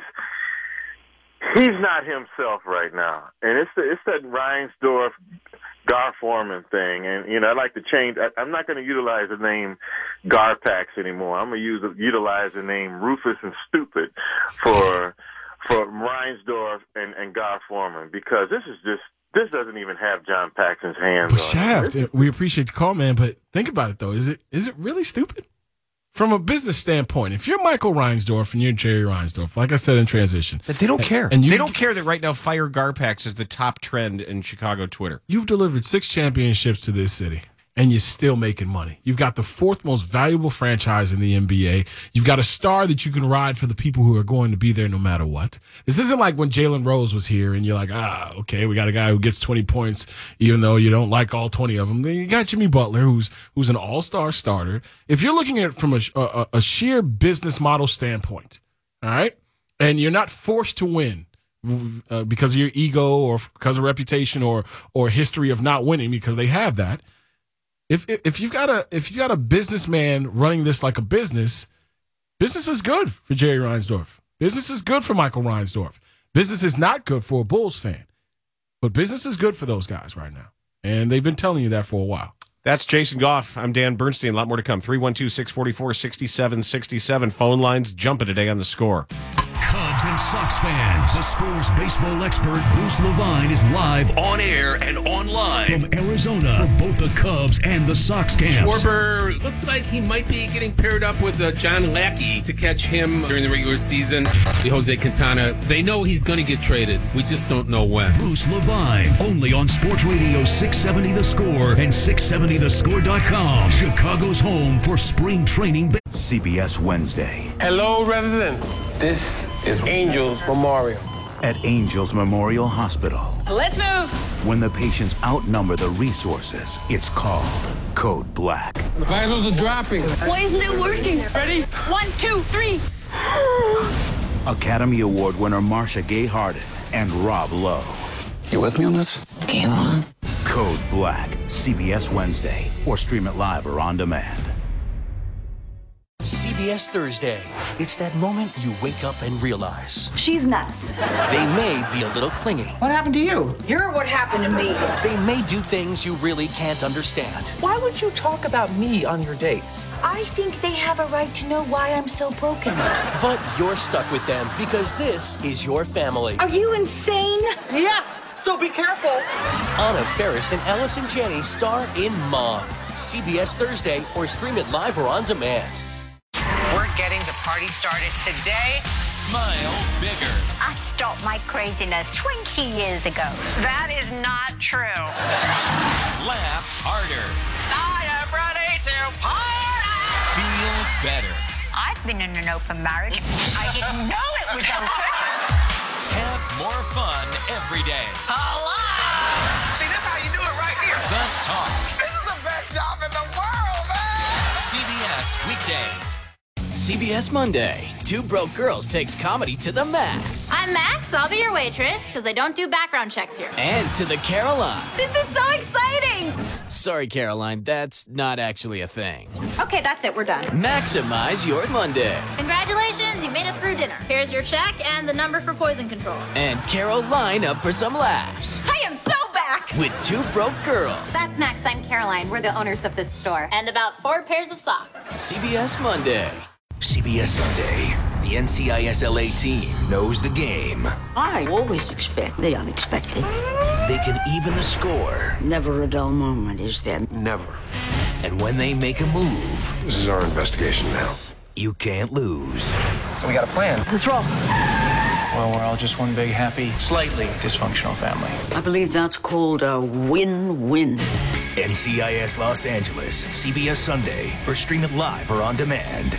Speaker 10: not himself right now. And it's that Reinsdorf, Gar Forman thing. And, I like to change. I'm not going to utilize the name Garpax anymore. I'm going to utilize the name Rufus and Stupid for Reinsdorf and Gar Forman, because this doesn't even have John Paxson's hands
Speaker 21: But
Speaker 10: on it.
Speaker 21: Shaft, we appreciate the call, man, but think about it, though. Is it really stupid? From a business standpoint, if you're Michael Reinsdorf and you're Jerry Reinsdorf, like I said in transition.
Speaker 16: But they don't care.
Speaker 21: And
Speaker 16: they don't care that right now Fire Garpax is the top trend in Chicago Twitter.
Speaker 21: You've delivered 6 championships to this city, and you're still making money. You've got the 4th most valuable franchise in the NBA. You've got a star that you can ride for the people who are going to be there no matter what. This isn't like when Jalen Rose was here and you're like, okay, we got a guy who gets 20 points even though you don't like all 20 of them. Then you got Jimmy Butler, who's an all-star starter. If you're looking at it from a sheer business model standpoint, all right, and you're not forced to win because of your ego or because of reputation or history of not winning, because they have that. If you've got a businessman running this like a business is good for Jerry Reinsdorf. Business is good for Michael Reinsdorf. Business is not good for a Bulls fan, but business is good for those guys right now, and they've been telling you that for a while.
Speaker 16: That's Jason Goff. I'm Dan Bernstein. A lot more to come. 312-644-6767. Phone lines jumping today on The Score.
Speaker 14: Cubs and Sox fans, the Score's baseball expert Bruce Levine is live on air and online from Arizona for both the Cubs and the Sox camps.
Speaker 11: Schwarber looks like he might be getting paired up with John Lackey to catch him during the regular season. Jose Quintana, they know he's going to get traded. We just don't know when.
Speaker 14: Bruce Levine, only on Sports Radio 670 The Score and 670thescore.com. Chicago's home for spring training.
Speaker 18: CBS Wednesday.
Speaker 12: Hello, residents. This is Angels Memorial.
Speaker 18: At Angels Memorial Hospital.
Speaker 22: Let's move.
Speaker 18: When the patients outnumber the resources, it's called Code Black.
Speaker 12: The vitals are dropping.
Speaker 22: Why isn't it working?
Speaker 12: Ready?
Speaker 22: 1, 2, 3.
Speaker 18: Academy Award winner Marcia Gay Harden and Rob Lowe.
Speaker 19: You with me on this?
Speaker 22: Game on.
Speaker 18: Code Black. CBS Wednesday. Or stream it live or on demand.
Speaker 23: CBS Thursday. It's that moment you wake up and realize
Speaker 24: she's nuts.
Speaker 23: They may be a little clingy.
Speaker 24: What happened to you? You're what happened to me.
Speaker 23: They may do things you really can't understand.
Speaker 26: Why would you talk about me on your dates?
Speaker 24: I think they have a right to know why I'm so broken.
Speaker 23: But you're stuck with them because this is your family.
Speaker 24: Are you insane?
Speaker 26: Yes, so be careful.
Speaker 23: Anna Faris and Ellison Janney star in Mom. CBS Thursday, or stream it live or on demand.
Speaker 13: We're getting the party started today.
Speaker 23: Smile bigger.
Speaker 13: I stopped my craziness 20 years ago. That is not true.
Speaker 23: Laugh harder.
Speaker 13: I am ready to party.
Speaker 23: Feel better.
Speaker 13: I've been in an open marriage. I didn't know it was open.
Speaker 23: Have more fun every day.
Speaker 13: Hello.
Speaker 26: See, that's how you do it right here.
Speaker 23: The Talk.
Speaker 26: This is the best job in the world, man.
Speaker 23: CBS weekdays. CBS Monday. Two Broke Girls takes comedy to the max.
Speaker 27: I'm Max. I'll be your waitress because I don't do background checks here.
Speaker 23: And to the Caroline.
Speaker 27: This is so exciting.
Speaker 23: Sorry, Caroline, that's not actually a thing.
Speaker 27: Okay, that's it. We're done.
Speaker 23: Maximize your Monday.
Speaker 27: Congratulations, you made it through dinner. Here's your check and the number for poison control.
Speaker 23: And Caroline up for some laughs.
Speaker 27: I am so back.
Speaker 23: With Two Broke Girls.
Speaker 27: That's Max. I'm Caroline. We're the owners of this store. And about 4 pairs of socks.
Speaker 23: CBS Monday.
Speaker 24: CBS Sunday.
Speaker 23: The NCIS LA team knows the game.
Speaker 28: I always expect the unexpected.
Speaker 23: They can even the score.
Speaker 28: Never a dull moment, is there?
Speaker 23: Never. And when they make a move...
Speaker 29: This is our investigation now.
Speaker 24: you can't lose.
Speaker 12: So we got a plan.
Speaker 28: Let's roll.
Speaker 12: Well, we're all just one big, happy, slightly dysfunctional family.
Speaker 28: I believe that's called a win-win.
Speaker 24: NCIS Los Angeles, CBS Sunday, or stream it live or on demand.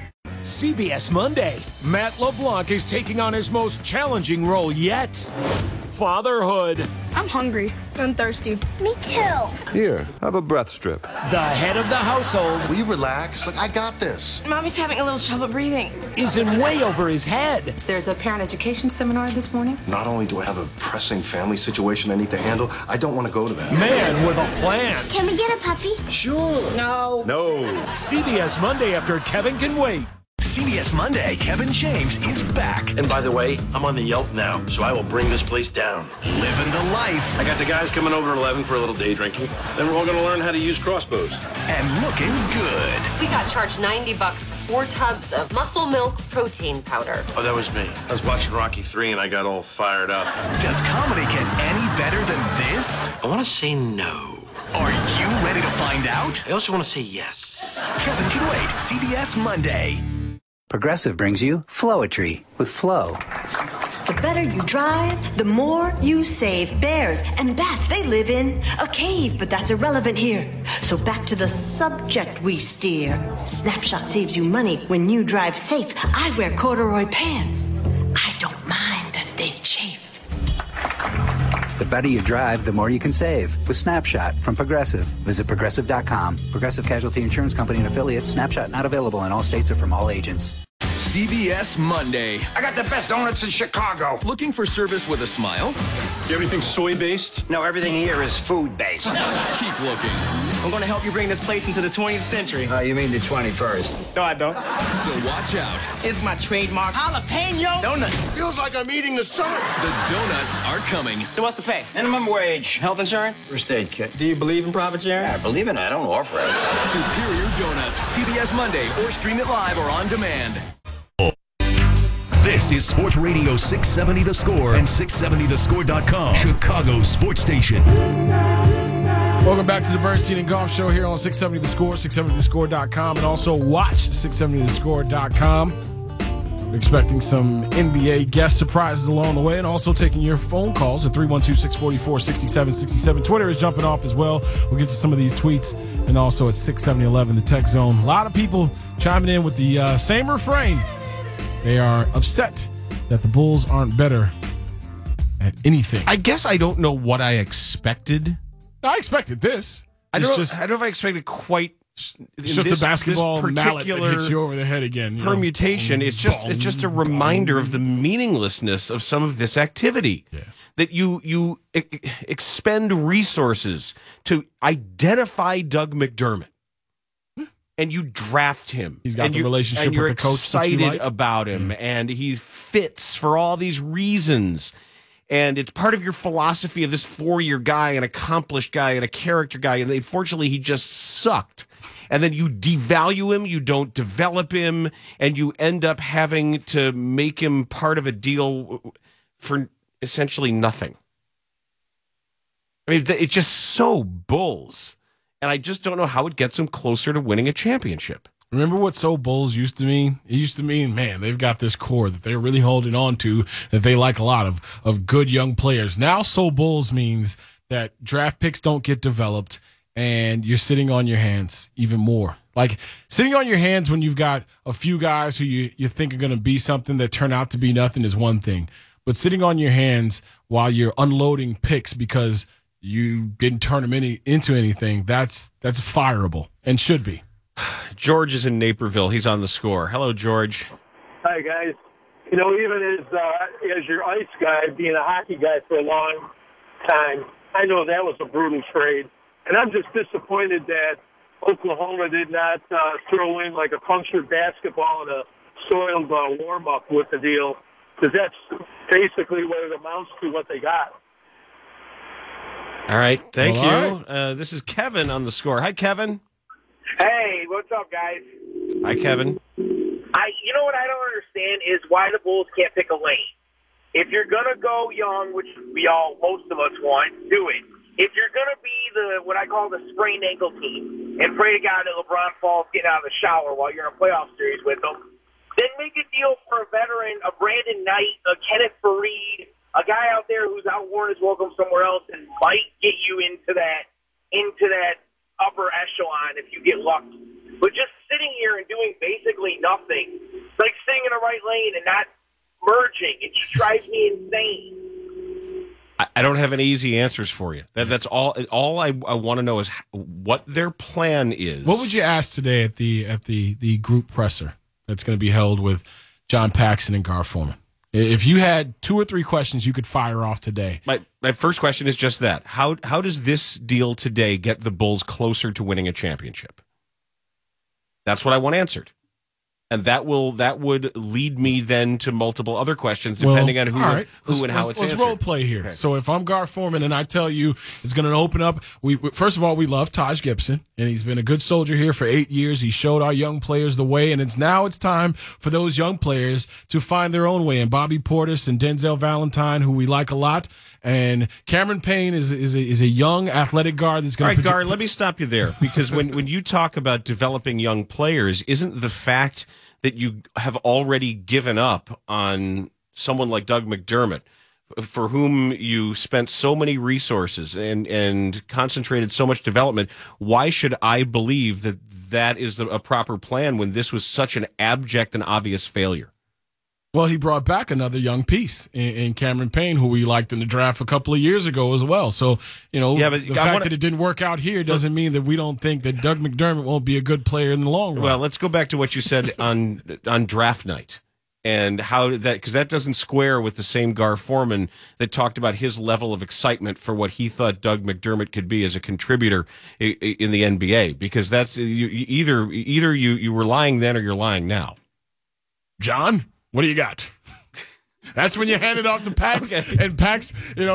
Speaker 3: CBS Monday. Matt LeBlanc is taking on his most challenging role yet. Fatherhood.
Speaker 6: I'm hungry and thirsty. Me too.
Speaker 7: Here, have a breath strip.
Speaker 3: The head of the household.
Speaker 7: Will you relax? Look, I got this.
Speaker 6: Mommy's having a little trouble breathing.
Speaker 3: Is in way over his head.
Speaker 6: There's a parent education seminar this morning.
Speaker 7: Not only do I have a pressing family situation I need to handle, I don't want to go to that.
Speaker 3: Man with a plan.
Speaker 6: Can we get a puppy?
Speaker 7: Sure.
Speaker 6: No.
Speaker 7: No.
Speaker 3: CBS Monday after Kevin Can Wait.
Speaker 24: CBS Monday, Kevin James is back.
Speaker 8: And by the way, I'm on the Yelp now, so I will bring this place down.
Speaker 24: Living the life.
Speaker 8: I got the guys coming over at 11 for a little day drinking. Then we're all going to learn how to use crossbows.
Speaker 24: And looking good.
Speaker 15: We got charged $90 for 4 tubs of muscle milk protein powder.
Speaker 8: Oh, that was me. I was watching Rocky 3 and I got all fired up.
Speaker 24: Does comedy get any better than this?
Speaker 8: I want to say no.
Speaker 24: Are you ready to find out?
Speaker 8: I also want to say yes.
Speaker 24: Kevin Can Wait, CBS Monday.
Speaker 17: Progressive brings you Flowetry with Flow.
Speaker 20: The better you drive, the more you save. Bears and bats, they live in a cave, but that's irrelevant here. So back to the subject we steer. Snapshot saves you money when you drive safe. I wear corduroy pants. I don't mind that they chafe.
Speaker 17: The better you drive, the more you can save with Snapshot from Progressive. Visit Progressive.com. Progressive Casualty Insurance Company and affiliates. Snapshot not available in all states or from all agents.
Speaker 24: CBS Monday.
Speaker 25: I got the best donuts in Chicago.
Speaker 24: Looking for service with a smile?
Speaker 8: Do you have anything soy-based?
Speaker 25: No, everything here is food-based.
Speaker 24: Keep looking.
Speaker 25: I'm going to help you bring this place into the 20th century.
Speaker 17: You mean the 21st?
Speaker 25: No, I don't.
Speaker 24: So watch out.
Speaker 25: It's my trademark jalapeno donut.
Speaker 7: Feels like I'm eating the sun.
Speaker 24: The donuts are coming.
Speaker 25: So what's the pay? Minimum wage, health insurance?
Speaker 17: First aid kit.
Speaker 25: Do you believe in profit sharing?
Speaker 17: I believe in it. I don't offer it.
Speaker 24: Superior Donuts. CBS Monday or stream it live or on demand.
Speaker 14: This is Sports Radio 670 The Score and 670thescore.com, Chicago sports station.
Speaker 21: Welcome back to the Bernstein and Golf Show here on 670 The Score, 670thescore.com, and also watch 670thescore.com. We're expecting some NBA guest surprises along the way, and also taking your phone calls at 312-644-6767. Twitter is jumping off as well. We'll get to some of these tweets, and also at 67011, the tech zone. A lot of people chiming in with the same refrain. They are upset that the Bulls aren't better at anything.
Speaker 16: I guess I don't know what I expected.
Speaker 21: I expected this.
Speaker 16: I don't know if I expected quite.
Speaker 21: It's just a basketball mallet that hits you over the head again.
Speaker 16: Permutation. It's just a reminder of the meaninglessness of some of this activity.
Speaker 21: Yeah.
Speaker 16: That you expend resources to identify Doug McDermott. And you draft him.
Speaker 21: He's got the relationship with the coach that you like.
Speaker 16: You're excited about him, and he fits for all these reasons. And it's part of your philosophy of this 4-year guy, an accomplished guy, and a character guy. And unfortunately, he just sucked. And then you devalue him, you don't develop him, and you end up having to make him part of a deal for essentially nothing. I mean, it's just so Bulls. And I just don't know how it gets them closer to winning a championship.
Speaker 21: Remember what So Bulls used to mean? It used to mean, man, they've got this core that they're really holding on to, that they like a lot of good young players. Now So Bulls means that draft picks don't get developed and you're sitting on your hands even more. Like sitting on your hands when you've got a few guys who you think are going to be something that turn out to be nothing is one thing. But sitting on your hands while you're unloading picks because you didn't turn them into anything, that's fireable and should be.
Speaker 16: George is in Naperville. He's on the Score. Hello, George.
Speaker 29: Hi, guys. You know, even as your ice guy, being a hockey guy for a long time, I know that was a brutal trade. And I'm just disappointed that Oklahoma did not throw in like a punctured basketball and a soiled warm-up with the deal, because that's basically what it amounts to, what they got.
Speaker 16: All right. Thank you.
Speaker 21: Right.
Speaker 16: This is Kevin on the Score. Hi, Kevin.
Speaker 30: Hey, what's up, guys?
Speaker 16: Hi, Kevin.
Speaker 30: You know what I don't understand is why the Bulls can't pick a lane. If you're gonna go young, which most of us want, do it. If you're gonna be what I call the sprained ankle team, and pray to God that LeBron falls getting out of the shower while you're in a playoff series with him. Then make a deal for a veteran, a Brandon Knight, a Kenneth Faried, a guy out there who's outworn his welcome somewhere else and might get you into that upper echelon if you get lucky. But just sitting here and doing basically nothing, like sitting in the right lane and not merging, it just drives me insane.
Speaker 16: I don't have any easy answers for you. That's all. All I want to know is what their plan is.
Speaker 21: What would you ask today at the group presser that's going to be held with John Paxson and Gar Forman? If you had 2 or 3 questions you could fire off today.
Speaker 16: My first question is just that. How does this deal today get the Bulls closer to winning a championship? That's what I want answered. And that would lead me then to multiple other questions depending on who and how it's answered.
Speaker 21: Let's role play here. Okay. So if I'm Gar Forman and I tell you it's going to open up, first of all, we love Taj Gibson, and he's been a good soldier here for 8 years. He showed our young players the way, and it's time for those young players to find their own way. And Bobby Portis and Denzel Valentine, who we like a lot, and Cameron Payne is a young athletic guard that's going to.
Speaker 16: All right, Gar, let me stop you there because when you talk about developing young players, isn't the fact that you have already given up on someone like Doug McDermott, for whom you spent so many resources and concentrated so much development, why should I believe that is a proper plan when this was such an abject and obvious failure?
Speaker 21: Well, he brought back another young piece in Cameron Payne, who we liked in the draft a couple of years ago as well. So, the fact that it didn't work out here doesn't mean that we don't think that Doug McDermott won't be a good player in the long run.
Speaker 16: Well, let's go back to what you said on draft night and how because that doesn't square with the same Gar Forman that talked about his level of excitement for what he thought Doug McDermott could be as a contributor in the NBA. Because that's either you were lying then or you're lying now.
Speaker 21: John? What do you got? That's when you hand it off to Pax, okay. And Pax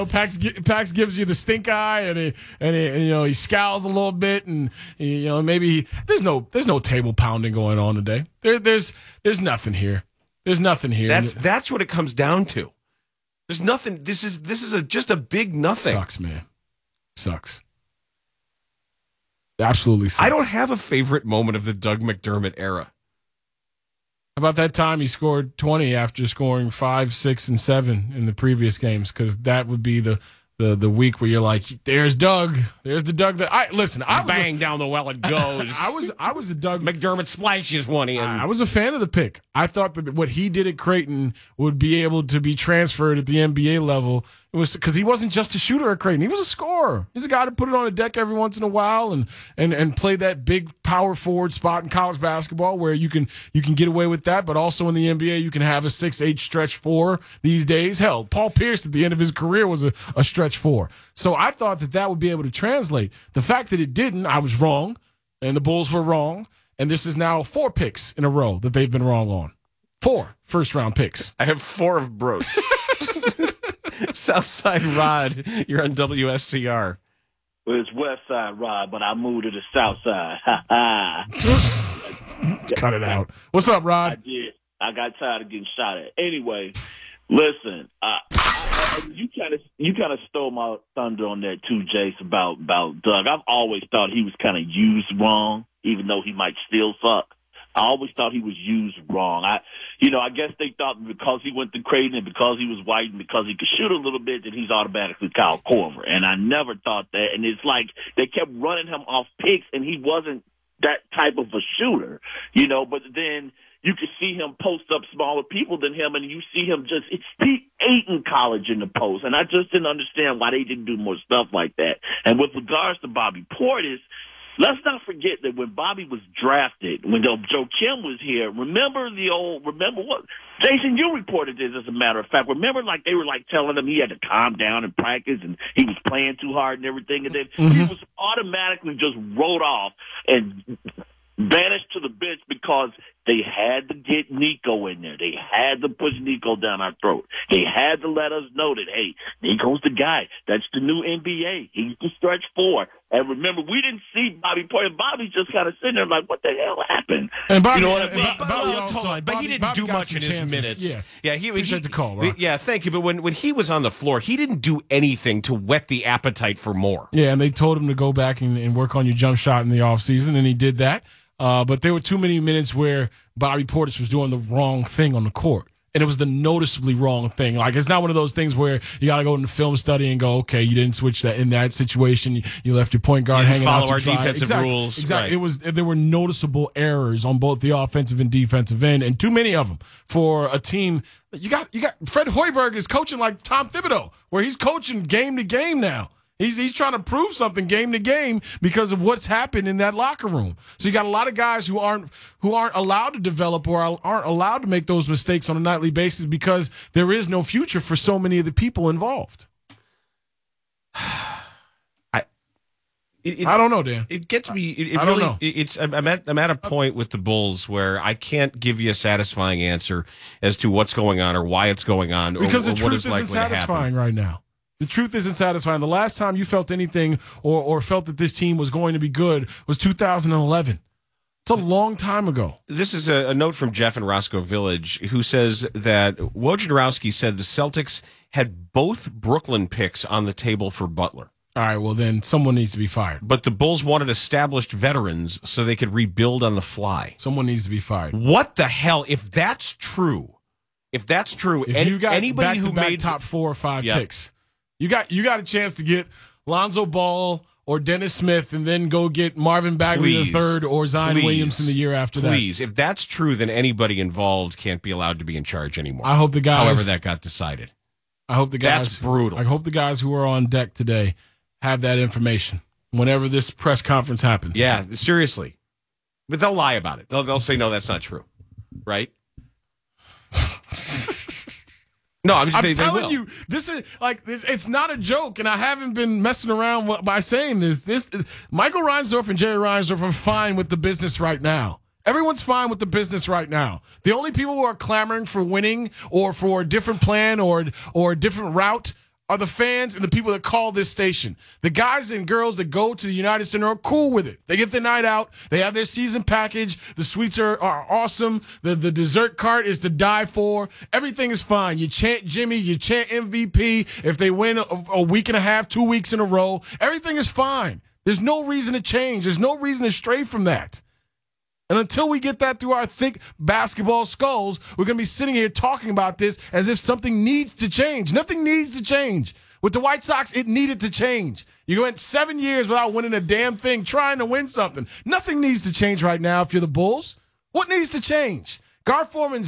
Speaker 21: gives you the stink eye, and he scowls a little bit, and maybe there's no table pounding going on today. There's nothing here. There's nothing here.
Speaker 16: That's what it comes down to. There's nothing. This is just a big nothing.
Speaker 21: Sucks, man. Sucks. Absolutely sucks.
Speaker 16: I don't have a favorite moment of the Doug McDermott era.
Speaker 21: About that time he scored 20 after scoring 5, 6, and 7 in the previous games, because that would be the week where you're like, there's Doug. There's the Doug that I
Speaker 16: bang down the well it goes.
Speaker 21: I was a Doug
Speaker 16: McDermott splashes one in.
Speaker 21: I was a fan of the pick. I thought that what he did at Creighton would be able to be transferred at the NBA level. It was because he wasn't just a shooter at Creighton. He was a scorer. He's a guy to put it on a deck every once in a while and play that big power forward spot in college basketball where you can get away with that, but also in the NBA you can have a 6'8" stretch 4 these days. Hell, Paul Pierce at the end of his career was a stretch 4. So I thought that would be able to translate. The fact that it didn't, I was wrong, and the Bulls were wrong, and this is now 4 picks in a row that they've been wrong on. 4 first-round picks.
Speaker 16: I have 4 of Broats. Southside Rod, you're on WSCR.
Speaker 1: Well, it's Westside Rod, but I moved to the South Side. Ha ha.
Speaker 21: Cut it out. What's up, Rod?
Speaker 1: I did. I got tired of getting shot at. Anyway, listen, you kind of stole my thunder on that too, Jace, about Doug. I've always thought he was kind of used wrong, even though he might still suck. I always thought he was used wrong. I guess they thought because he went to Creighton and because he was white and because he could shoot a little bit that he's automatically Kyle Korver. And I never thought that. And it's like they kept running him off picks and he wasn't that type of a shooter, but then you could see him post up smaller people than him, and you see him it's Pete 8 in college in the post. And I just didn't understand why they didn't do more stuff like that. And with regards to Bobby Portis, let's not forget that when Bobby was drafted, when Joe Kim was here, remember what, Jason, you reported this as a matter of fact. Remember they were telling him he had to calm down in practice and he was playing too hard and everything. And then he was automatically just wrote off and banished to the bench because They had to get Nico in there. They had to push Nico down our throat. They had to let us know that, hey, Nico's the guy. That's the new NBA. He's the stretch four. And remember, we didn't see Bobby Portis. Bobby's just kind of sitting there like, what the hell happened?
Speaker 21: And Bobby,
Speaker 1: you know what I mean?
Speaker 16: But he didn't do much in his minutes.
Speaker 21: Yeah,
Speaker 16: he
Speaker 21: appreciate the call, right?
Speaker 16: Yeah, thank you. But when he was on the floor, he didn't do anything to whet the appetite for more.
Speaker 21: Yeah, and they told him to go back and work on your jump shot in the offseason, and he did that. But there were too many minutes where Bobby Portis was doing the wrong thing on the court. And it was the noticeably wrong thing. Like, it's not one of those things where you got to go in the film study and go, okay, you didn't switch that in that situation. You left your point guard hanging out to dry.
Speaker 16: Follow our defensive rules.
Speaker 21: Exactly.
Speaker 16: Right.
Speaker 21: There were noticeable errors on both the offensive and defensive end, and too many of them for a team. You got Fred Hoiberg is coaching like Tom Thibodeau, where he's coaching game to game now. He's trying to prove something game to game because of what's happened in that locker room. So you got a lot of guys who aren't allowed to develop or aren't allowed to make those mistakes on a nightly basis because there is no future for so many of the people involved. I don't know, Dan.
Speaker 16: It gets me.
Speaker 21: I don't know.
Speaker 16: I'm at a point with the Bulls where I can't give you a satisfying answer as to what's going on or why it's going on,
Speaker 21: because
Speaker 16: or
Speaker 21: the
Speaker 16: what
Speaker 21: truth
Speaker 16: is likely
Speaker 21: isn't
Speaker 16: to happen.
Speaker 21: satisfying right now. The truth isn't satisfying. The last time you felt anything or felt that this team was going to be good was 2011. It's a long time ago.
Speaker 16: This is a note from Jeff in Roscoe Village, who says that Wojnarowski said the Celtics had both Brooklyn picks on the table for Butler.
Speaker 21: All right, well, then someone needs to be fired.
Speaker 16: But the Bulls wanted established veterans so they could rebuild on the fly.
Speaker 21: Someone needs to be fired.
Speaker 16: What the hell? If that's true, if
Speaker 21: you got
Speaker 16: anybody who made
Speaker 21: top 4 or 5 picks, you got a chance to get Lonzo Ball or Dennis Smith and then go get Marvin Bagley III or Zion Williamson the year after that.
Speaker 16: Please, if that's true, then anybody involved can't be allowed to be in charge anymore.
Speaker 21: I hope the guys,
Speaker 16: however that got decided.
Speaker 21: I hope the guys.
Speaker 16: That's brutal.
Speaker 21: I hope the guys who are on deck today have that information whenever this press conference happens.
Speaker 16: Yeah, seriously. But they'll lie about it. They'll say, no, that's not true. Right? No, I'm
Speaker 21: telling you, this is like, it's not a joke, and I haven't been messing around by saying this. Michael Reinsdorf and Jerry Reinsdorf are fine with the business right now. Everyone's fine with the business right now. The only people who are clamoring for winning or for a different plan or a different route are the fans and the people that call this station. The guys and girls that go to the United Center are cool with it. They get the night out. They have their season package. The suites are awesome. The dessert cart is to die for. Everything is fine. You chant Jimmy. You chant MVP. If they win a week and a half, 2 weeks in a row, everything is fine. There's no reason to change. There's no reason to stray from that. And until we get that through our thick basketball skulls, we're going to be sitting here talking about this as if something needs to change. Nothing needs to change. With the White Sox, it needed to change. You went 7 years without winning a damn thing, trying to win something. Nothing needs to change right now if you're the Bulls. What needs to change? Gar Forman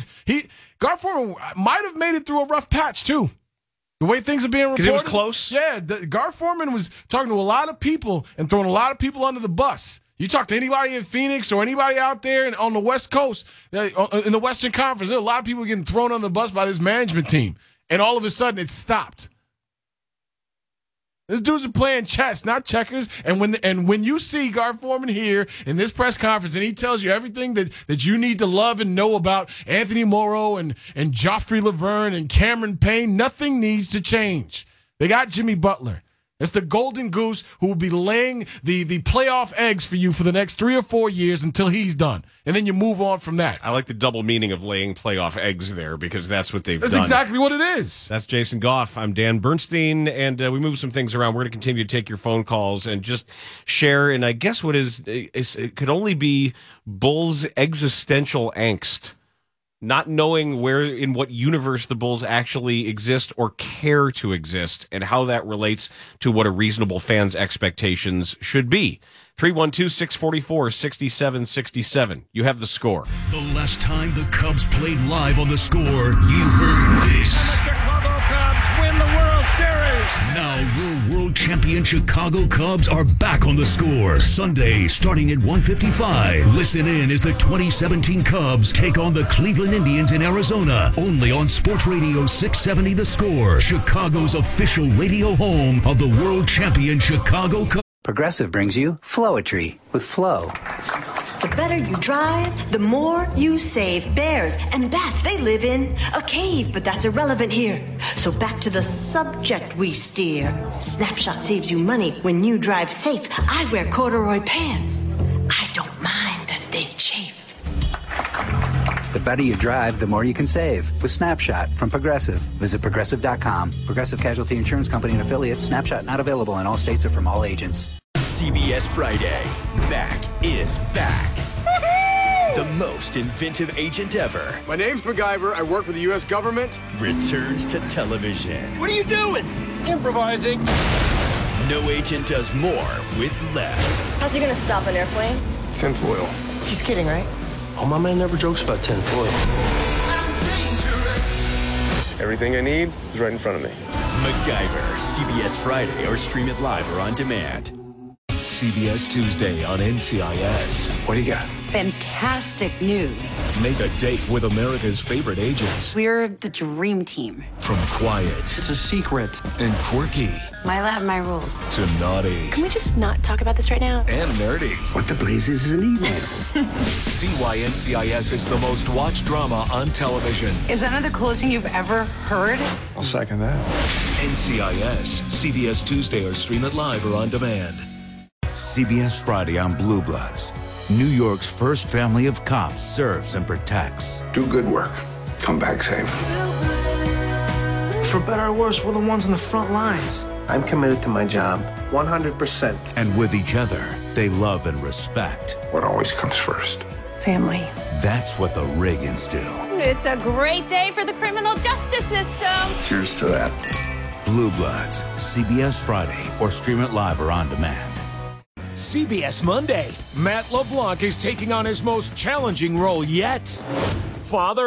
Speaker 21: might have made it through a rough patch, too. The way things are being reported.
Speaker 16: Because it was close?
Speaker 21: Yeah, Gar Forman was talking to a lot of people and throwing a lot of people under the bus. You talk to anybody in Phoenix or anybody out there on the West Coast, in the Western Conference, there are a lot of people getting thrown on the bus by this management team. And all of a sudden, it stopped. These dudes are playing chess, not checkers. And when you see Gar Forman here in this press conference and he tells you everything that you need to love and know about Anthony Morrow and Joffrey Laverne and Cameron Payne, nothing needs to change. They got Jimmy Butler. It's the golden goose who will be laying the playoff eggs for you for the next 3 or 4 years until he's done. And then you move on from that.
Speaker 16: I like the double meaning of laying playoff eggs there because that's what they've done.
Speaker 21: That's exactly what it is.
Speaker 16: That's Jason Goff. I'm Dan Bernstein, and we moved some things around. We're going to continue to take your phone calls and just share, and I guess what is it could only be Bulls' existential angst. Not knowing where, in what universe the Bulls actually exist or care to exist, and how that relates to what a reasonable fan's expectations should be. 312-644-6767. You have the score.
Speaker 14: The last time the Cubs played live on the Score, you heard this.
Speaker 3: And the Chicago Cubs win the World Series.
Speaker 14: Now your world champion Chicago Cubs are back on the Score. Sunday, starting at 1:55. Listen in as the 2017 Cubs take on the Cleveland Indians in Arizona. Only on Sports Radio 670 The Score, Chicago's official radio home of the world champion Chicago Cubs.
Speaker 17: Progressive brings you Flowetry with Flow.
Speaker 20: The better you drive, the more you save. Bears and bats, they live in a cave, but that's irrelevant here. So back to the subject we steer. Snapshot saves you money when you drive safe. I wear corduroy pants. I don't mind that they chafe.
Speaker 17: The better you drive, the more you can save with Snapshot from Progressive. Visit Progressive.com. Progressive Casualty Insurance Company and affiliates. Snapshot not available in all states or from all agents.
Speaker 24: CBS Friday. Mac is back. The most inventive agent ever
Speaker 2: My name's MacGyver. I work for the U.S. government.
Speaker 24: returns to television.
Speaker 2: What are you doing? Improvising.
Speaker 24: No agent does more with less.
Speaker 4: How's he gonna stop an airplane?
Speaker 2: Tinfoil.
Speaker 4: He's kidding, right?
Speaker 7: Oh, my man never jokes about tinfoil.
Speaker 2: Everything I need is right in front of me.
Speaker 24: MacGyver, CBS Friday, or stream it live or on demand. CBS Tuesday on NCIS.
Speaker 2: What do you got?
Speaker 28: Fantastic news.
Speaker 14: Make a date with America's favorite agents.
Speaker 28: We're the dream team.
Speaker 14: From quiet
Speaker 7: It's a secret.
Speaker 14: and quirky
Speaker 28: My lab, my rules.
Speaker 14: to naughty
Speaker 6: Can we just not talk about this right now?
Speaker 14: and nerdy.
Speaker 7: What the blazes is an email?
Speaker 14: See why NCIS is the most watched drama on television.
Speaker 28: Is that not the coolest thing you've ever heard?
Speaker 2: I'll second that.
Speaker 14: NCIS, CBS Tuesday, or stream it live or on demand.
Speaker 5: CBS Friday on Blue Bloods. New York's first family of cops serves and protects.
Speaker 7: Do good work. Come back safe.
Speaker 25: For better or worse, we're the ones on the front lines.
Speaker 7: I'm committed to my job 100%.
Speaker 5: And with each other, they love and respect.
Speaker 7: What always comes first?
Speaker 6: Family.
Speaker 5: That's what the Reagans do.
Speaker 27: It's a great day for the criminal justice system.
Speaker 7: Cheers to that.
Speaker 5: Blue Bloods, CBS Friday, or stream it live or on demand.
Speaker 3: CBS Monday. Matt LeBlanc is taking on his most challenging role yet. Father